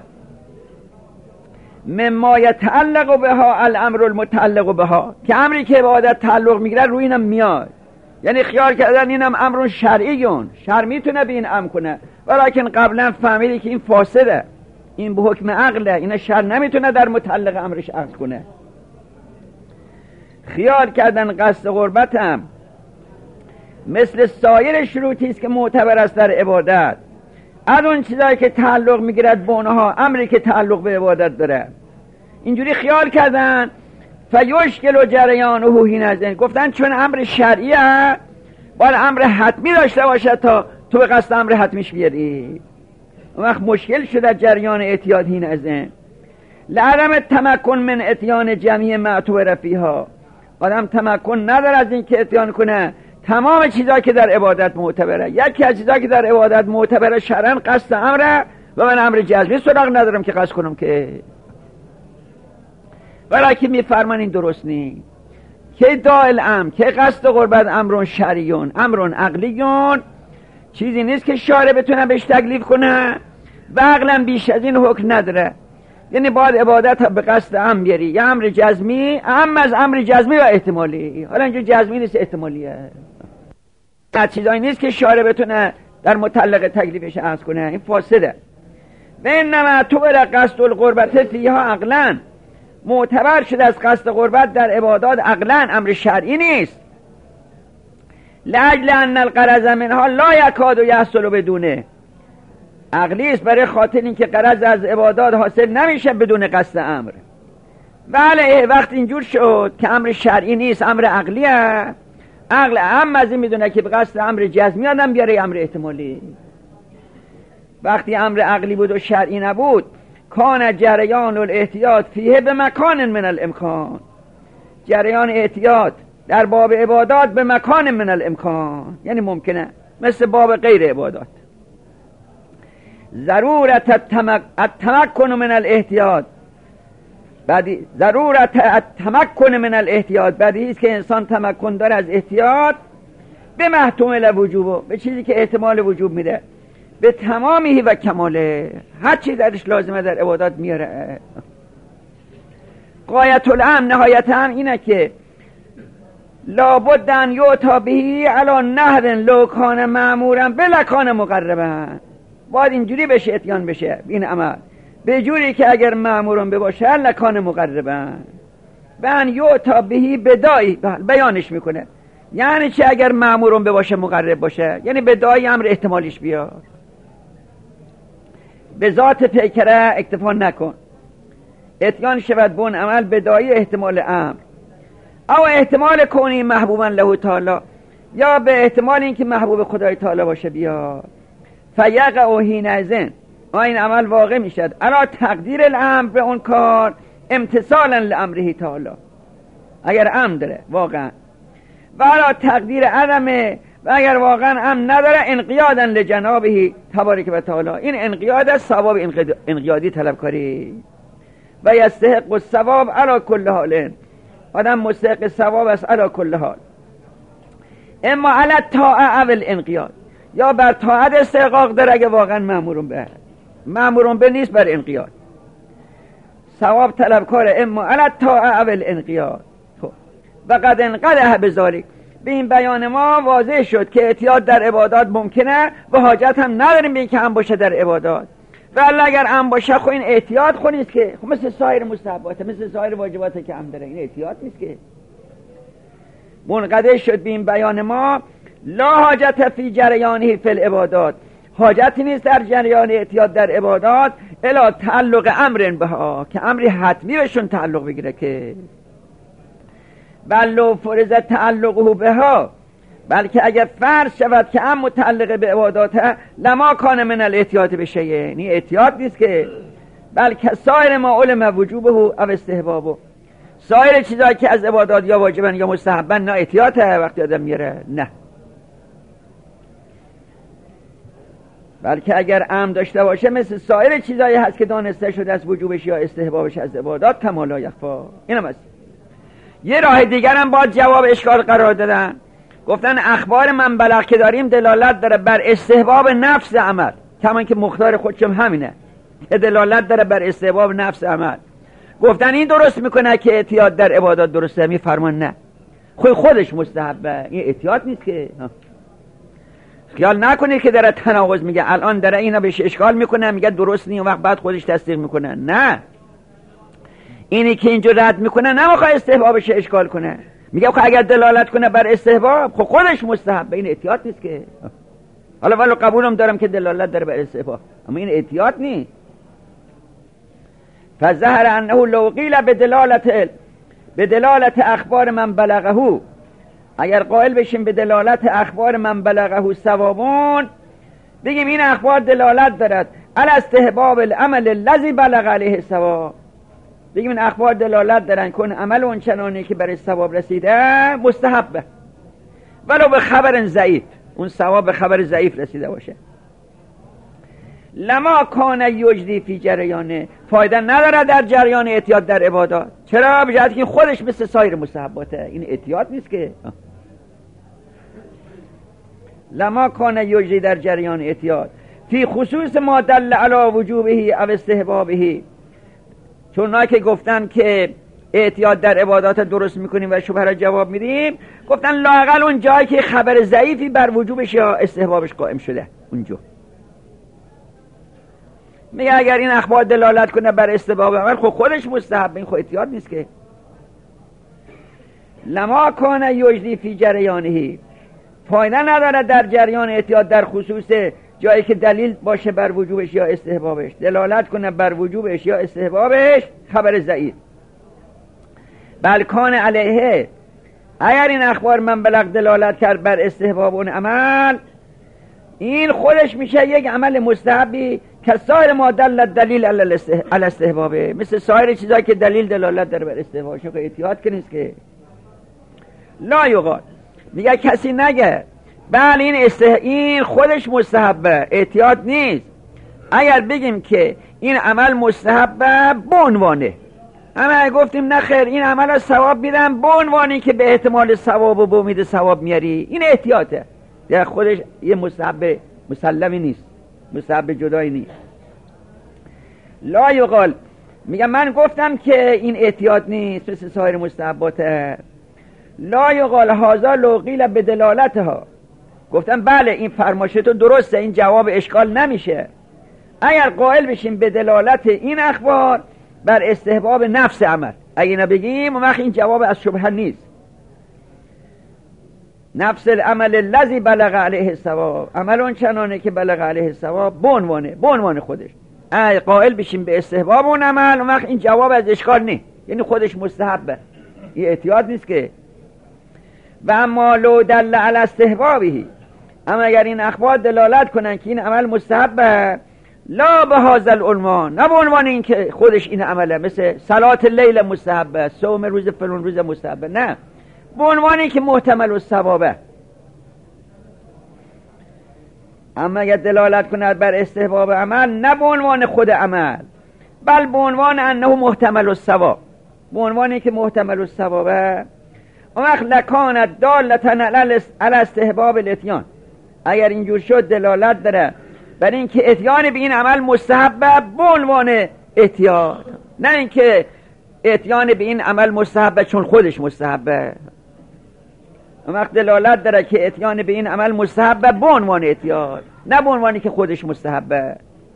مما یتعلق بها الامر المتعلق بها، که امری که عبادت تعلق میگیره روی اینم میاد. یعنی خیال کردن اینم امر شرعیون، شرع میتونه به این امر کنه، ولیکن قبلا فهمیدی که این فاسده، این به حکم عقله، این شرع نمیتونه در متعلق امرش عقل کنه. خیال کردن قصد قربتم مثل سایر شروطی است که معتبر است در عبادت، از اون چیزایی که تعلق میگیرد به اونها، امری که تعلق به عبادت داره. اینجوری خیال کردن فیشکل و جریانه هی نزدن، گفتن چون امر شرعیه باید امر حتمی داشته باشه تا تو به قصد امر حتمیش بیاری. وقت مشکل شد در جریان اعتیاد هین از این لعدم تمکن من اتیان جمعی معتبر فیها. آدم تمکن نداره از این که اتیان کنه تمام چیزایی که در عبادت معتبره. یکی از چیزایی که در عبادت معتبره شرعاً قصد امره و من امر جزمی سراغ ندارم که قصد کنم که ولی که میفرمان این درست نی که دائل ام که قصد قربت امرون شرعیون امرون عقلیون، چیزی نیست که شارع بتونه بهش تکلیف کنه و عقلا بیش از این حکم نداره. یعنی باید عبادت به قصد ام بیاری، یا امر جزمی ام از امر جزمی و احتمالی. حالا اینجا جزمی نیست احتمالیه، نه چیزایی نیست که شارع بتونه در متعلق تکلیفش عرض کنه، این فاسده. و انما تو بر قصد القربت فیها عقلا، معتبر شده از قصد قربت در عبادات عقلا، امر شرعی نیست. لاجل ان الغرض منها لا یکاد یحصل بدونه، عقلی است برای خاطر اینکه غرض از عبادات حاصل نمیشه بدون قصد امر. ولی وقت اینجور شد که امر شرعی نیست، امر عقلیه، عقل هم از این میدونه که به قصد امر جزمی آدم بیاره امر احتمالی. وقتی امر عقلی بود و شرعی نبود کان جریان الاحتیاط فیه به مکان من الامکان، جریان احتیاط در باب عبادات به مکان من الامکان، یعنی ممکنه مثل باب غیر عبادات. ضرورت التمک... التمکن من الاحتیاط، بعدی ضرورت التمکن من الاحتیاط، بعدی است که انسان تمکن داره از احتیاط به محتمل وجوب، به چیزی که احتمال وجوب میده، به تمامی و کماله، هر چی درش لازمه در عبادات میاره. غایت الامر، نهایت هم اینه که لابد ان یؤتی بهی علی نحو لو کان مأمورا بلکان مقربا، باید اینجوری بشه اتیان بشه این عمل به جوری که اگر مأمورون بباشه لکان مقربا. و ان یؤتی بهی بدایی، بیانش میکنه یعنی چه اگر مأمورون بباشه مقرب باشه، یعنی بدایی امر احتمالیش بیاد. به ذات فکره اکتفا نکن، اتیان شود بون عمل بدایی احتمال امر او احتمال کونی محبوبا له تعالی، یا به احتمال اینکه محبوب خدای تعالی باشه بیاد. فیقع حینئذ، این عمل واقع میشد الا تقدیر الامر به اون کار امتثالا لامره تعالی، اگر امر داره واقعا، و الا تقدیر عدمه، و اگر واقعا امر نداره انقیادا لجنابه تبارک و تعالی، این انقیاد است، ثواب انقیادی طلبکاری. و یستحق الثواب علی کل حال، آدم مستحق ثواب است علی کل حال. اما علی الطاعه او الانقیاد، یا بر طاعت استحقاق داره اگه واقعا مأمورون به، مأمورون به نیست بر انقیاد، ثواب طلبکاره. اما علی الطاعه او الانقیاد. و قد انقدح بذالک، به این بیان ما واضح شد که احتیاط در عبادات ممکنه و حاجت هم نداریم به این که هم باشه در عبادات. و اگر هم باشه خب این احتیاط خود نیست که، خب مثل سایر مستحبات، مثل سایر واجبات که هم داره، این احتیاط نیست که. منقدح شد به این بیان ما لا حاجت فی جریانه فی العبادات، حاجتی نیست در جریان احتیاط در عبادات الا تعلق امر بها، که امری حتمی بهشون تعلق بگیره که بل لو فرض تعلقه بها، بلکه اگر فرض شود که هم متعلق به عبادات لما کان من الاحتیاط بشه، یعنی احتیاط نیست که، بلکه سایر ما علم وجوبه او استحبابه، سایر چیزایی که از عبادات یا واجبن یا مستحبن نه احتیاطه وقتی آدم میره، نه. بلکه اگر امر داشته باشه مثل سایر چیزایی هست که دانسته شده از وجوبش یا استحبابش از عبادات کما لا یخفا. اینم است. یه راه دیگر هم باید جواب اشکال قرار دادن، گفتن اخبار من بلغ که داریم دلالت داره بر استحباب نفس عمل، کمان که مختار خودشم همینه که دلالت داره بر استحباب نفس عمل. گفتن این درست میکنه که احتیاط در عبادات درسته؟ می فرمان نه، خود خودش مستحبه، این احتیاط نیست که. خیال نکنید که داره تناقض میگه، الان داره اینا بهش اشکال میکنه میگه درست نیست، وقت بعد خودش تصدیق میکنه. نه، اینی که اینجا رد میکنه نمیخواد استحبابش اشکال کنه، میگه خب اگر دلالت کنه بر استحباب خب خودش مستحب، این احتیاط نیست که. حالا ولو قبولم دارم که دلالت داره بر استحباب، اما این احتیاط نیست. فظهر انه لو قیل بدلالت بدلالت اخبار من بلغه، اگر قائل بشیم به دلالت اخبار من بلغه ثوابون، بگیم این اخبار دلالت دارد علی استحباب العمل الذی بلغ علیه الصواب، بگیم این اخبار دلالت دارن کن عمل اون چنانی که برای ثواب رسیده مستحبه، ولو به خبر ضعیف، اون ثواب به خبر ضعیف رسیده باشه. لما کان یجدی فی جریانه، فایده نداره در جریان احتیاط در عبادات. چرا؟ بجهت که خودش مثل سایر مستحباته، این احتیاط نیست که. لما کان یجدی در جریان احتیاط فی خصوص ما دل علی وجوبه او استحبابه، چون که گفتن که احتیاط در عبادات درست میکنیم و شبهه را جواب میدیم، گفتن لااقل اون جایی که خبر ضعیفی بر وجوبش یا استحبابش قائم شده اونجا. میگه اگر این اخبار دلالت کنه بر استحباب عمل، خب خودش مستحب، این خب احتیاط نیست که. لما کان یجدی فی جریانه، فایده نداره در جریان احتیاط در خصوص جایی که دلیل باشه بر وجوبش یا استحبابش، دلالت کنه بر وجوبش یا استحبابش خبر ضعیف. بل کان علیه، اگر این اخبار من بلغ دلالت کرد بر استحباب اون عمل، این خودش میشه یک عمل مستحبی که سایر ما دل دلیل علی استحبابه، مثل سایر چیزایی که دلیل دلالت داره بر استحبابش، که احتیاط که نیست که. لا یقال، میگه کسی نگه بله این استه... این خودش مستحبه، احتیاط نیست. اگر بگیم که این عمل مستحبه به عنوانه، اما اگر گفتیم نه خیر این عمل از ثواب میدم به عنوانی که به احتمال ثواب و به امید ثواب میاری، این احتیاطه، در خودش یه مستحب مسلمی نیست، مستحب جدایی نیست. لا یقال، میگه من گفتم که این احتیاط نیست مثل سایر مستحباته. لا یقال هذا لو قیل بدلالتها، گفتم بله این فرمایش تو درسته، این جواب اشکال نمیشه اگر قائل بشیم به دلالت این اخبار بر استحباب نفس عمل. اگه نبگیم اون وقت این جواب از شبهه نیست. نفس العمل الذی بلغ علیه الصواب، عمل اون چنانه که بلغ علیه الصواب به عنوانه، به عنوان خودش. اگه قائل بشیم به استحباب اون عمل، اون وقت این جواب از اشکال نیست، یعنی خودش مستحبه، این احتیاط نیست که. و اما لو دل علی استحبابه، اما اگر این اخبار دلالت کنن که این عمل مستحبه، لا به هذا العنوان، نه به عنوان این که خودش این عمله، مثل صلات اللیل مستحبه، صوم روز فلان روز مستحبه، نه به عنوان این که محتمل الثوابه. اما اگر دلالت کند بر استحباب عمل، نه به عنوان خود عمل، بل به عنوان انه محتمل الثواب، به عنوان این که محتمل الثوابه، اون وقت لکانت دالتن علی استحباب الاتیان، اگر اینجور شد دلالت داره بر این که اتیان به این عمل مستحبه به عنوان احتیاط، نه اینکه اتیان به این عمل مستحبه چون خودش مستحبه. اون وقت دلالت داره که اتیان به این عمل مستحبه به عنوان احتیاط، نه به عنوانی که خودش مستحبه.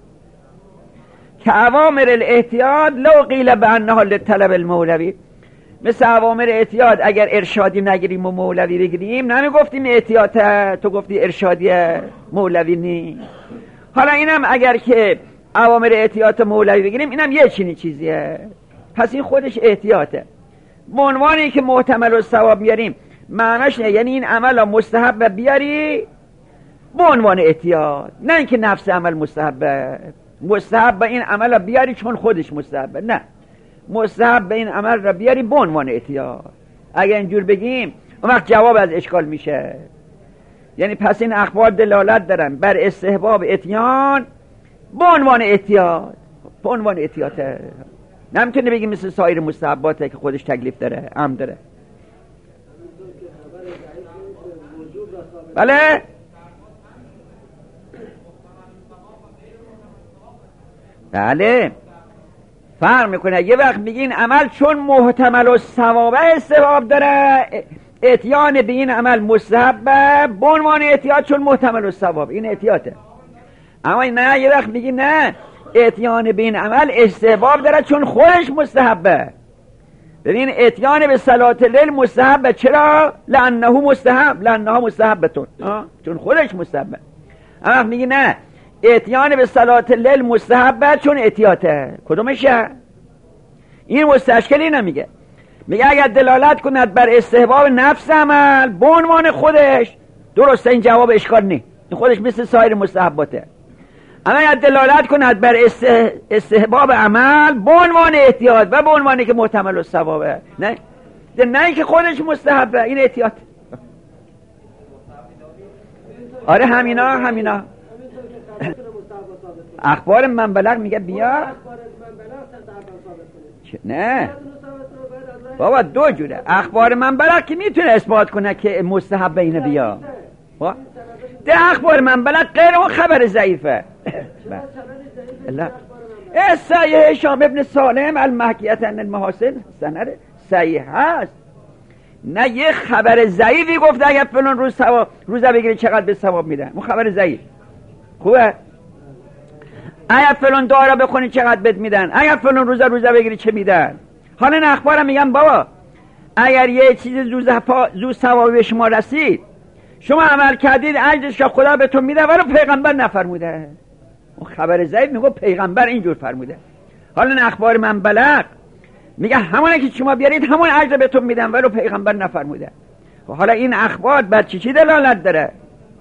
که اوامر الاحتیاط لو قیل بانها للطلب المولوی، مثل اوامر احتیاط اگر ارشادی نگیریم و مولوی بگیریم نمی گفتیم احتیاطه، تو گفتی ارشادی مولوی نی. حالا اینم اگر که اوامر احتیاط مولوی بگیریم اینم یه چینی چیزیه، پس این خودش احتیاطه. به عنوانی که محتمل الثواب میاریم معناش نه یعنی این عمل مستحب بیاری به عنوان احتیاط، نه اینکه نفس عمل مستحبه، مستحب این عمل بیاری چون خودش مستحبه، نه مستحب این عمل را بیاری به عنوان احتیاط. اگر اینجور بگیم اون وقت جواب از اشکال میشه. یعنی پس این اخبار دلالت دارن بر استحباب اتیان به عنوان احتیاط، به عنوان احتیاطه، نمیتونه بگیم مثل سایر مستحباته که خودش تکلیف داره، امر داره. بله بله فرق میکنه. یه وقت میگین عمل چون محتمل و ثوابه استحباب داره، اتیان به این عمل مستحبه به عنوان احتیاط چون محتمل و ثواب، این احتیاطه. اما نه یه وقت میگین نه اتیان به این عمل استحباب داره چون خودش مستحبه. ببین اتیان به صلات اللیل مستحبه، چرا؟ لانه مستحب، لانها مستحبتون، چون خودش مستحبه. اما میگی نه اتیان به صلات اللیل مستحبه چون احتیاطه، کدومشه؟ این مستشکلی نمیگه، میگه اگر دلالت کند بر استحباب نفس عمل به عنوان خودش درسته، این جواب اشکال نی، این خودش مثل سایر مستحباته. اما اگر دلالت کند بر استحباب عمل به عنوان احتیاط و به عنوانی که محتمل الثوابه، نه نه که خودش مستحبه، این احتیاط. آره همینا همینا اخبار من بلغ میگه بیا نه بابا دو جوره. اخبار من بلغ که میتونه اثبات کنه که مستحب اینه بیا، ده اخبار من بلغ غیر اون خبر ضعیفه. صحیح هشام ابن سالم المحکیت ان المحاسن سند صحیح هست، نه یه خبر ضعیفی گفته اگر فلان روز ثواب روزه بگیری چقدر به ثواب میدن، اون خبر ضعیف. خوبه اگر فلان دعا را بخونی چقدر بهت میدن، اگر فلان روزه روزه بگیری چه میدن. حالا این اخبارم میگم بابا اگر یه چیز زو ثوابی به شما رسید، شما عمل کردید اجرش که خدا بهتون میده ولی پیغمبر نفرموده. اون خبر ضعیف میگه پیغمبر اینجور فرموده. حالا این اخبار من بلغ میگه همونه که شما بیارید همون اجر بهتون میدن ولی پیغمبر نفرموده. حالا این اخبار بر چی چی دلالت داره؟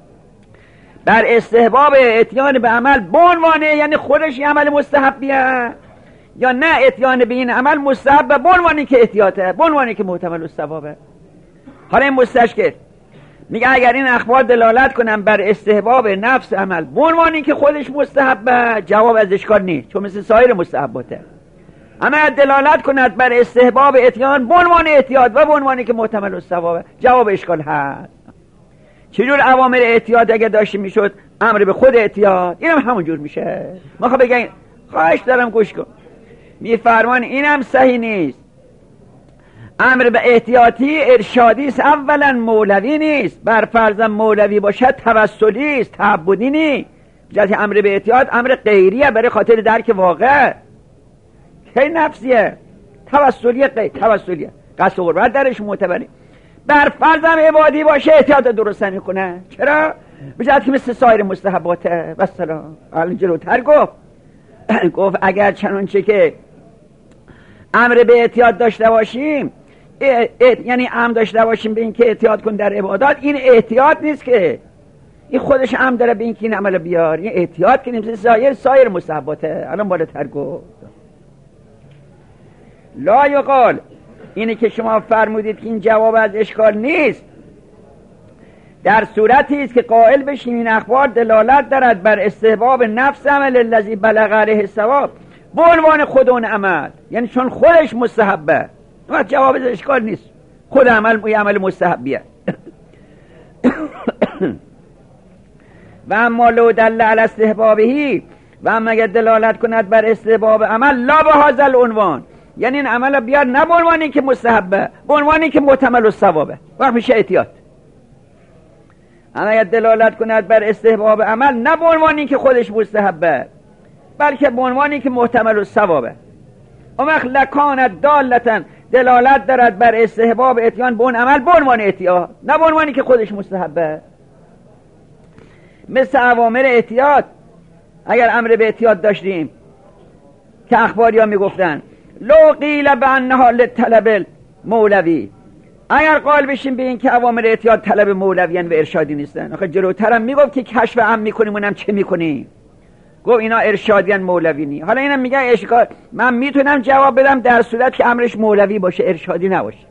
بر استحباب اتیان به عمل به عنوان یعنی خودش یه عمل مستحبیه، یا نه اتیان به این عمل مستحبه به عنوانی که احتیاطه، به عنوانی که محتمل الثوابه. حالا این مستشکل میگه اگر این اخبار دلالت کنن بر استحباب نفس عمل به عنوانی که خودش مستحبه، جواب از اشکال نیست چون مثل سایر مستحباته. اما دلالت کند بر استحباب اتیان به عنوان احتیاط و به عنوانی که محتمل الثوابه، جواب اشکال هست. چجور اوامر احتیاط اگه داشته میشد امر به خود احتیاط، اینم همون جور میشه. ما خب بگین خواهش دارم گوش کن، میفرمان اینم صحیح نیست. امر به احتیاطی ارشادی است، اولا مولوی نیست. بر فرض مولوی باشد توسلی است، تعبدی نیست. جهت امر به احتیاط امر غیریه برای خاطر درک واقع، خیلی نفسیه، توسلیه، غیر توسلیه، قصد و قربت درش معتبره. بر فرضم عبادی باشه احتیاط درست نمیکنه. چرا؟ به جهت که مثل سایر مستحباته. و سلام الان جلوتر گفت گفت اگر چنانچه که امر به احتیاط داشته باشیم، اه اه یعنی امر داشته باشیم به این که احتیاط کن در عبادات، این احتیاط نیست که این خودش امر داره به این که این عمل بیار، این احتیاط که مثل سایر سایر مستحباته. الان بالاتر گفت لا یقال، اینی که شما فرمودید که این جواب از اشکال نیست، در صورتی است که قائل بشیم این اخبار دلالت دارد بر استحباب نفس عمل الذی بلغ علیه الثواب به عنوان خود اون عمل، یعنی چون خودش مستحبه، وقت جواب از اشکال نیست، خود عمل یه عمل مستحبیه. و اما لو دل علی استحبابه، و اما اگر دلالت کند بر استحباب عمل لا به هذا العنوان، یعنی این عمل بیار نه به عنوانی که مستحبه، به عنوانی که محتمل الثوابه، وقت میشه احتیاط. اما اگر دلالت کند بر استحباب عمل نه به عنوانی که خودش مستحبه، بلکه به عنوانی که محتمل الثوابه، اون وقت لکانت دالتن دلالت دارد بر استحباب اتیان به اون عمل به عنوان احتیاط، نه به عنوانی که خودش مستحبه. مثل اوامر احتیاط، اگر امر به احتیاط داشتیم که اخباری ها میگفتن لو قیل بانها للطلب مولوی، اگر قائل بشیم به این که اوامر احتیاط طلب مولویان و ارشادی نیستن، آخه جلوترم میگفت که کشف عام میکنیم اونم چه میکنیم، گفت اینا ارشادیان مولوی نی. حالا اینم میگه اشکال، من میتونم جواب بدم در صورت که امرش مولوی باشه ارشادی نباشه.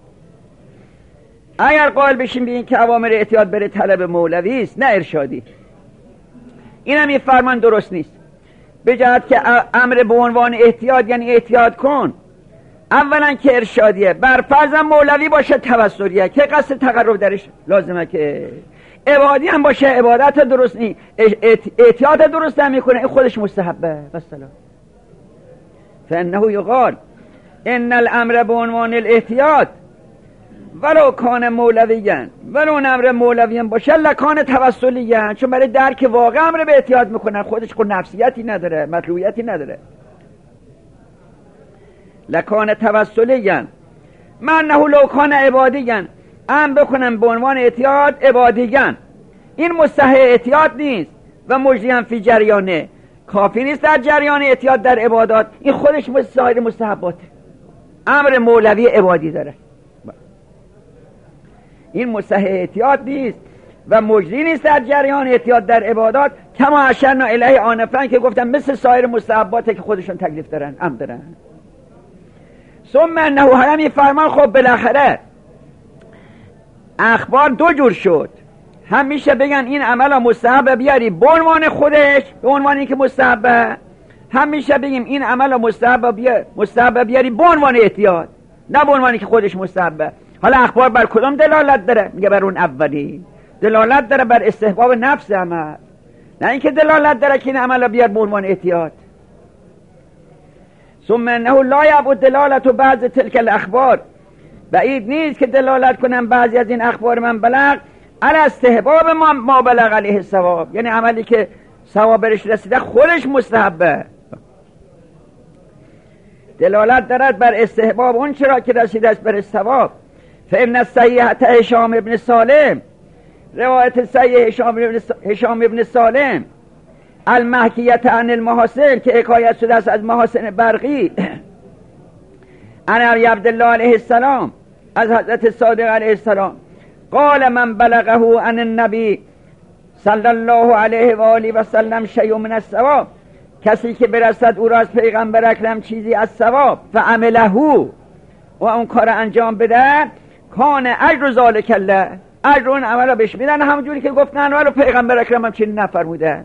اگر قائل بشیم به این که اوامر احتیاط بره طلب مولوی است نه ارشادی، اینم یه فرمان درست نیست. به جهت که امر به عنوان احتیاط یعنی احتیاط کن، اولا که ارشادیه، بر فرضم مولوی باشه توسلیه که قصد تقرب درش لازمه، که عبادی هم باشه عبادت درست نی، احتیاط درست هم میکنه، این خودش مستحبه. بسلام فانه یقال ان الامر به عنوان الاحتیاط ولو کان مولویان، ولو امر مولویان باشه لکان توسلیان، چون برای درک واقع امر به احتیاط میکنن، خودش خود نفسیتی نداره، مطلوبیتی نداره. لکان توسلیان من نه لو کان عبادیان، ام بکنم به عنوان احتیاط عبادیان، این مستحق احتیاط نیست و مجریان فی جریانه، کافی نیست در جریان احتیاط در عبادات، این خودش سایر مستحباته، امر مولوی عبادی داره، این مستحق احتیاط نیست و مجری نیست در جریان احتیاط در عبادات، کما اشرنا الیه آنفا که گفتم مثل سایر مستحباته که خودشون تکلیف دارن ام دارن. ثم انه حرمی فرمان خب بالاخره اخبار دو جور شد، هم میشه بگن این عمل مستحب بیاری به عنوان خودش، به عنوان اینکه مستحبه، هم میشه بگیم این عمل مستحب بیاری مستحب بیاری به عنوان احتیاط، نه به عنوانی که خودش مستحبه. حالا اخبار بر کدام دلالت داره؟ میگه بر اون اولی دلالت داره، بر استحباب نفس عمل، نه اینکه دلالت داره که این عمل بیار به عنوان احتیاط. ثم انه لا یعبد دلالت و بعض تلک الاخبار، بعید نیست که دلالت کنم بعضی از این اخبار من بلغ علی استحباب ما, ما بلغ علیه الثواب، یعنی عملی که ثواب برش رسیده خودش مستحبه، دلالت دارد بر استحباب اون چرا که رسیده است بر ثواب. فإن الصحیحة هشام ابن سالم، روایت صحیح هشام ابن سالم المحکیت عن المحاسن که حکایت شده است از محاسن برقی عن ابی عبدالله علیه السلام از حضرت صادق علیه السلام قال من بلغه عن النبی صلی الله علیه و آله و سلم شیء من الثواب، کسی که برسد او را از پیغمبر اکرم چیزی از ثواب فعمله و اون کار انجام بده، کان اجر ذلک الله، اجر اون عمل را بهش میدن همونجوری که گفتن ولو پیغمبر اکرم هم چنین نفرموده.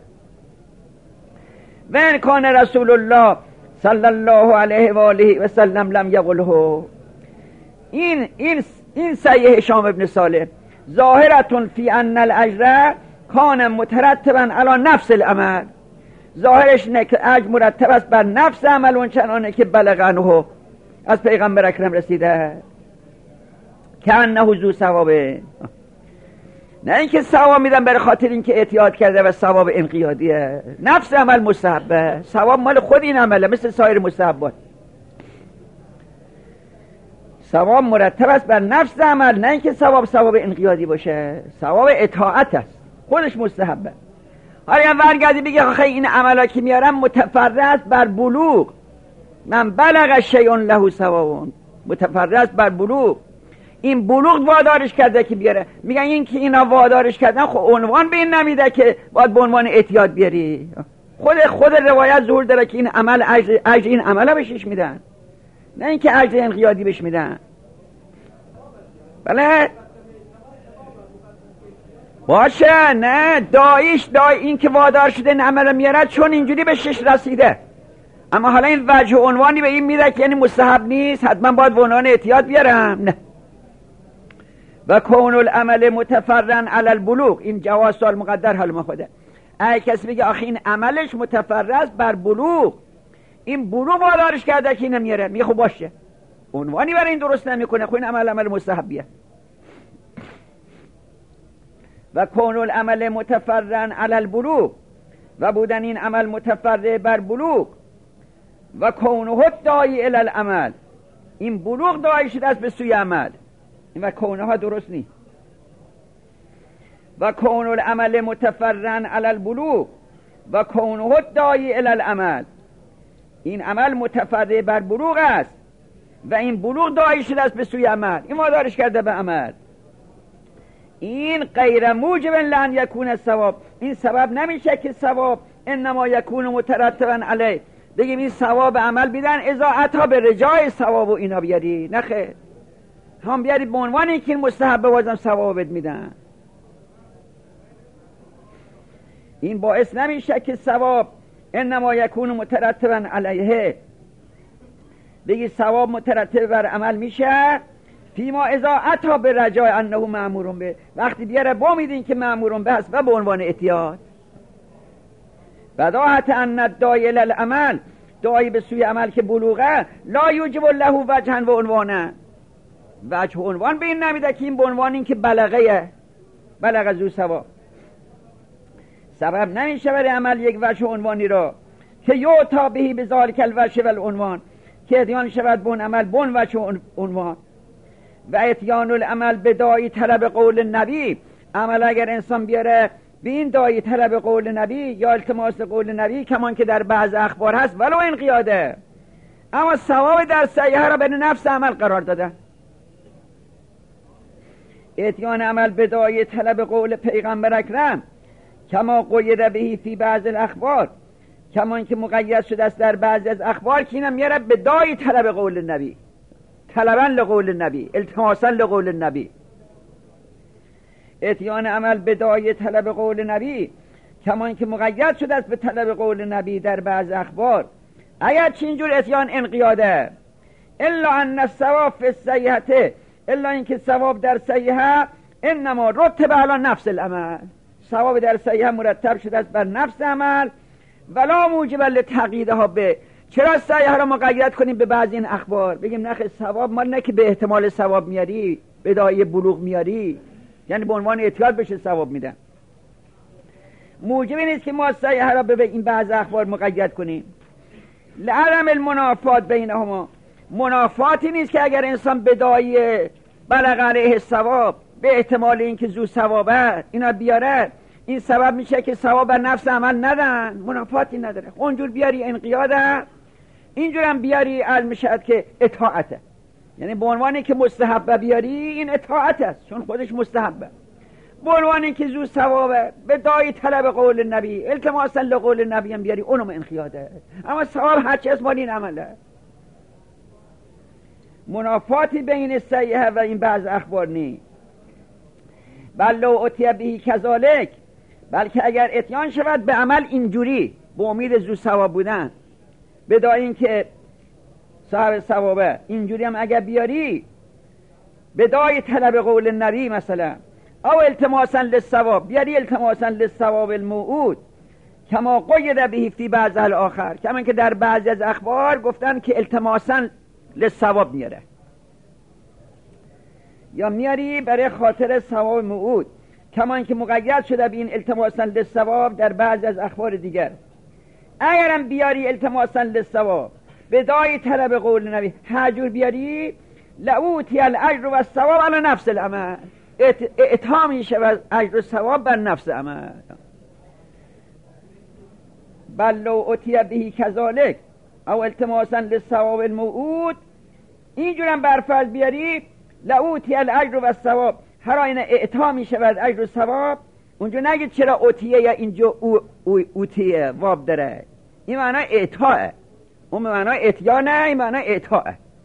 و ان کان رسول الله صلی الله علیه و آله و سلم لم یقله. این این این صحیح هشام ابن سالم ظاهرتون فی ان الاجر کان مترتبا علی نفس العمل، ظاهرش نه که اجر مرتب است بر نفس عمل اون چنانه که بلغنه از پیغمبر اکرم رسیده، که انه ذو ثوابه، نه اینکه ثواب میدن برای خاطر اینکه احتیاط کرده و ثواب انقیادیه. نفس عمل مستحبه، ثواب مال خود این عمله مثل سایر مستحبات، ثواب مرتب است بر نفس عمل، نه اینکه ثواب ثواب انقیادی باشه، ثواب اطاعت است خودش مستحبه. حالا ورگردی بگه آخه این عملا که میارم متفرع است بر بلوغ، من بلغ شیء له ثواب، متفرع است بر بلوغ، این بلوغ وادارش کرده که بیاره. میگن این که اینا وادارش کردن خب عنوان به این نمیده که باید به عنوان احتیاط بیاری، خود خود روایت ظهور داره که این عمل اجر, اجر این عمله بهش میدن، نه اینکه اجر انقیادی بهش میدن. بله باشه، نه دایش دای این که وادار شده این عمل میاره چون اینجوری به شش رسیده، اما حالا این وجه عنوانی به این میده که یعنی مستحب نیست حتما باید به عنوان احتیاط بیارم، نه. و کون العمل متفرعا علی البلوغ، این جواز سوال مقدر حال ما خوده. اگه کسی بگه آخه این عملش متفرع است بر بلوغ، این بلوغ وادارش کرده که اینو میاره، میگه خب باشه عنوانی برای این درست نمیکنه، خب این عمل عمل مستحبیه. و کون العمل متفرعا علی البلوغ، و بودن این عمل متفرع بر بلوغ، و کونه داعی الی العمل، این بلوغ داعی شده است به سوی عمل، این و کونه ها درست نیست. و کون العمل متفرعا علی البلوغ و کونه داعی الی العمل، این عمل متفرع بر بلوغ است و این بلوغ داعی شده است به سوی عمل، این وادارش کرده به عمل. این غیر موجب لان یکون الثواب، این سبب نمیشه که ثواب انما یکون مترتبا علیه، بگیم این ثواب عمل بیدن اذا عطا به رجای ثواب و اینا بیاری، نخیر هم بیاری به عنوان اینکه این مستحب بازم ثواب بد میدن. این باعث نمیشه که ثواب انما یکون مترتبا علیه، بگی ثواب مترتب بر عمل میشه فیما اذا عطا به رجای انه مأمورون به، وقتی بیاره با میدین که مأمورون به هست و به عنوان احتیاط. بداهت ان الداعی الی العمل، داعی به سوی عمل که بلوغه، لا یوجب له وجها و عنوانه، وجه عنوان به این نمیده که این به عنوان این که بلغه بلغه ذو ثواب، سبب نمیشه برای عمل یک وجه عنوانی را که یعطا بهی بذالک الوجه و العنوان، که اتیان شود به اون عمل به اون وجه عنوان. و اتیان العمل به داعی طلب قول نبی، عمل اگر انسان بیاره به این داعی طلب قول نبی یا التماس قول نبی، کمان که در بعض اخبار هست ولو این قیاده، اما ثواب در صحیحه را به نفس عمل قرار داده، اتیان عمل بدای طلب قول پیغمبر اکرم کما قید بهی فی بعض الاخبار، کما که مقید شده است در بعضی از اخبار که اینم میاره بدای طلب قول نبی، طلبا لقول نبی، التماسا لقول نبی. اتیان عمل بدای طلب قول نبی کما که مقید شده است به طلب قول نبی در بعض اخبار، اگر چینجور اتیان انقیاده، الا ان الثواب فی الصحیحه، الا اینکه ثواب در صحیحه انما رتب علی نفس العمل، ثواب در صحیحه مرتب شده است بر نفس عمل، ولا موجب لتقییدها به. چرا صحیحه را مقید کنیم به بعضی این اخبار؟ بگیم نخ ثواب مال نه که به احتمال ثواب میاری، بدای بلوغ میاری، یعنی به عنوان احتیاط بشه ثواب میدن. موجب نیست که ما صحیحه را به این بعض اخبار مقید کنیم. لعدم المنافات بینهما، منافاتی نیست که اگر انسان بدای بلغ علیه ثواب به احتمال اینکه زو ثوابه اینا بیاره، این سبب میشه که ثواب بر نفس عمل ندن، منافاتی نداره. اونجور بیاری انقیاده، اینجور هم بیاری علم شد که اطاعته، یعنی به عنوانی که مستحبه بیاری این اطاعت است چون خودش مستحبه، به عنوانی که زو ثوابه بدای طلب قول نبی التماسا لقول نبی هم بیاری اونم انقیاده، اما ثواب هرچی از مال این عمله. منافاتی بین صحیحه و این بعض اخبار نی. بل لو اتیه بهی کذالک، بلکه اگر اتیان شود به عمل اینجوری به امید زو ثواب بودن، بدای اینکه صاحب ثوابه، اینجوری هم اگر بیاری بدای طلب قول نبی مثلا، او التماسا للثواب بیاری التماسا للثواب الموعود کما قید بهی فی بعض الاخر، کما که در بعضی از اخبار گفتن که التماسا للثواب میاره، یا میاری برای خاطر ثواب موعود کما که مقید شده به این التماسا للثواب در بعضی از اخبار دیگر. اگرم بیاری التماسا للثواب بدای طلب قول نبی هر جور بیاری، لعوتی الاجر و الثواب علی نفس العمل، اعطا میشه و اجر و ثواب بر نفس عمل. بل لو اتیه بهی کذالک او التماسا للثواب الموعود، اینجورم برفرض بیاری لعوتی الاجر و الثواب، هر آینه اعطا میشه و اجر و ثواب. اونجا نگید چرا اتیه یا اینجا او او اوتیه واب داره، این معنی اعطاه، اون معنی اتیا نه، این معنی اعطاه.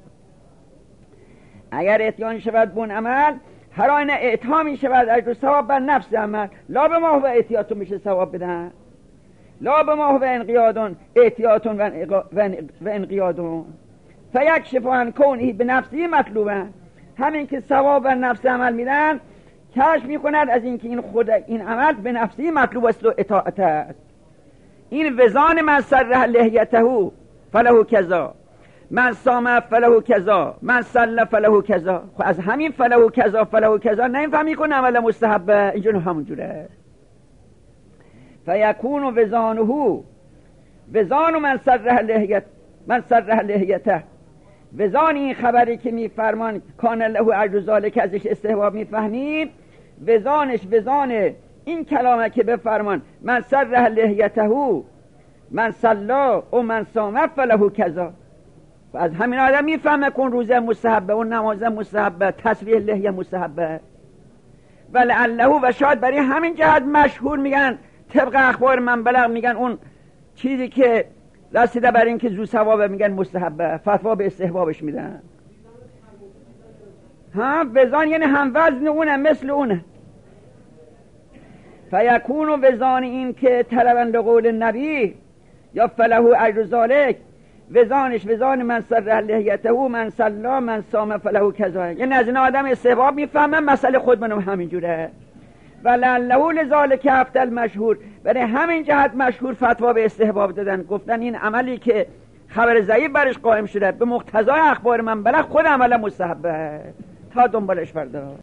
اگر اتیان شود بون عمل هر آینه اعطا می شود اجر و ثواب بر نفس عمل، لا به ما هو احتیاطون میشه ثواب بدن، لا به ما هو انقیادون احتیاطون و انقیادون فیکشف عن کونه به نفسی مطلوبه. همین که ثواب بر نفس عمل میدن کشف میکند از اینکه این خود این عمل به نفسی مطلوب است و اطاعت است. این وزان من سره لحیته فله کذا، من صام فله کذا، من صلى فله کذا. خب از همین فله کذا فله کذا نمیفهمی کنه عمل مستحبه، اینجور همونجوره. فیکون وزانه وزان من سره لحیت من سره لحیته، وزان این خبری که میفرمان کان له اجر ذالک ازش استحباب میفهمیم، وزانش وزان این کلامه که بفرمان من سره لحیته من صلا و من صام فله کذا. و از همین آدم میفهمه کن روزه مستحبه و نماز مستحبه، تسبیح لحیه مستحبه. ولعله و شاید برای همین جهت مشهور میگن طبق اخبار من بلغ میگن اون چیزی که رسیده بر این که زو ثوابه میگن مستحبه، فتوا به استحبابش میدن. ها وزان یعنی هم وزن اونه، مثل اونه. فیکون وزان این که طلبا لقول نبی یا فله اجر ذالک، وزانش وزان من سره لحیته من صلا من صام فله کذا، یعنی از این آدم استحباب میفهمه، مسئله خود منم همینجوره. ولعله لذالک افضل مشهور، برای همین جهت مشهور فتوا به استحباب دادن، گفتن این عملی که خبر ضعیف برش قائم شده به مقتضای اخبار من بلغ خود عمل مستحبه، تا دنبالش فردا.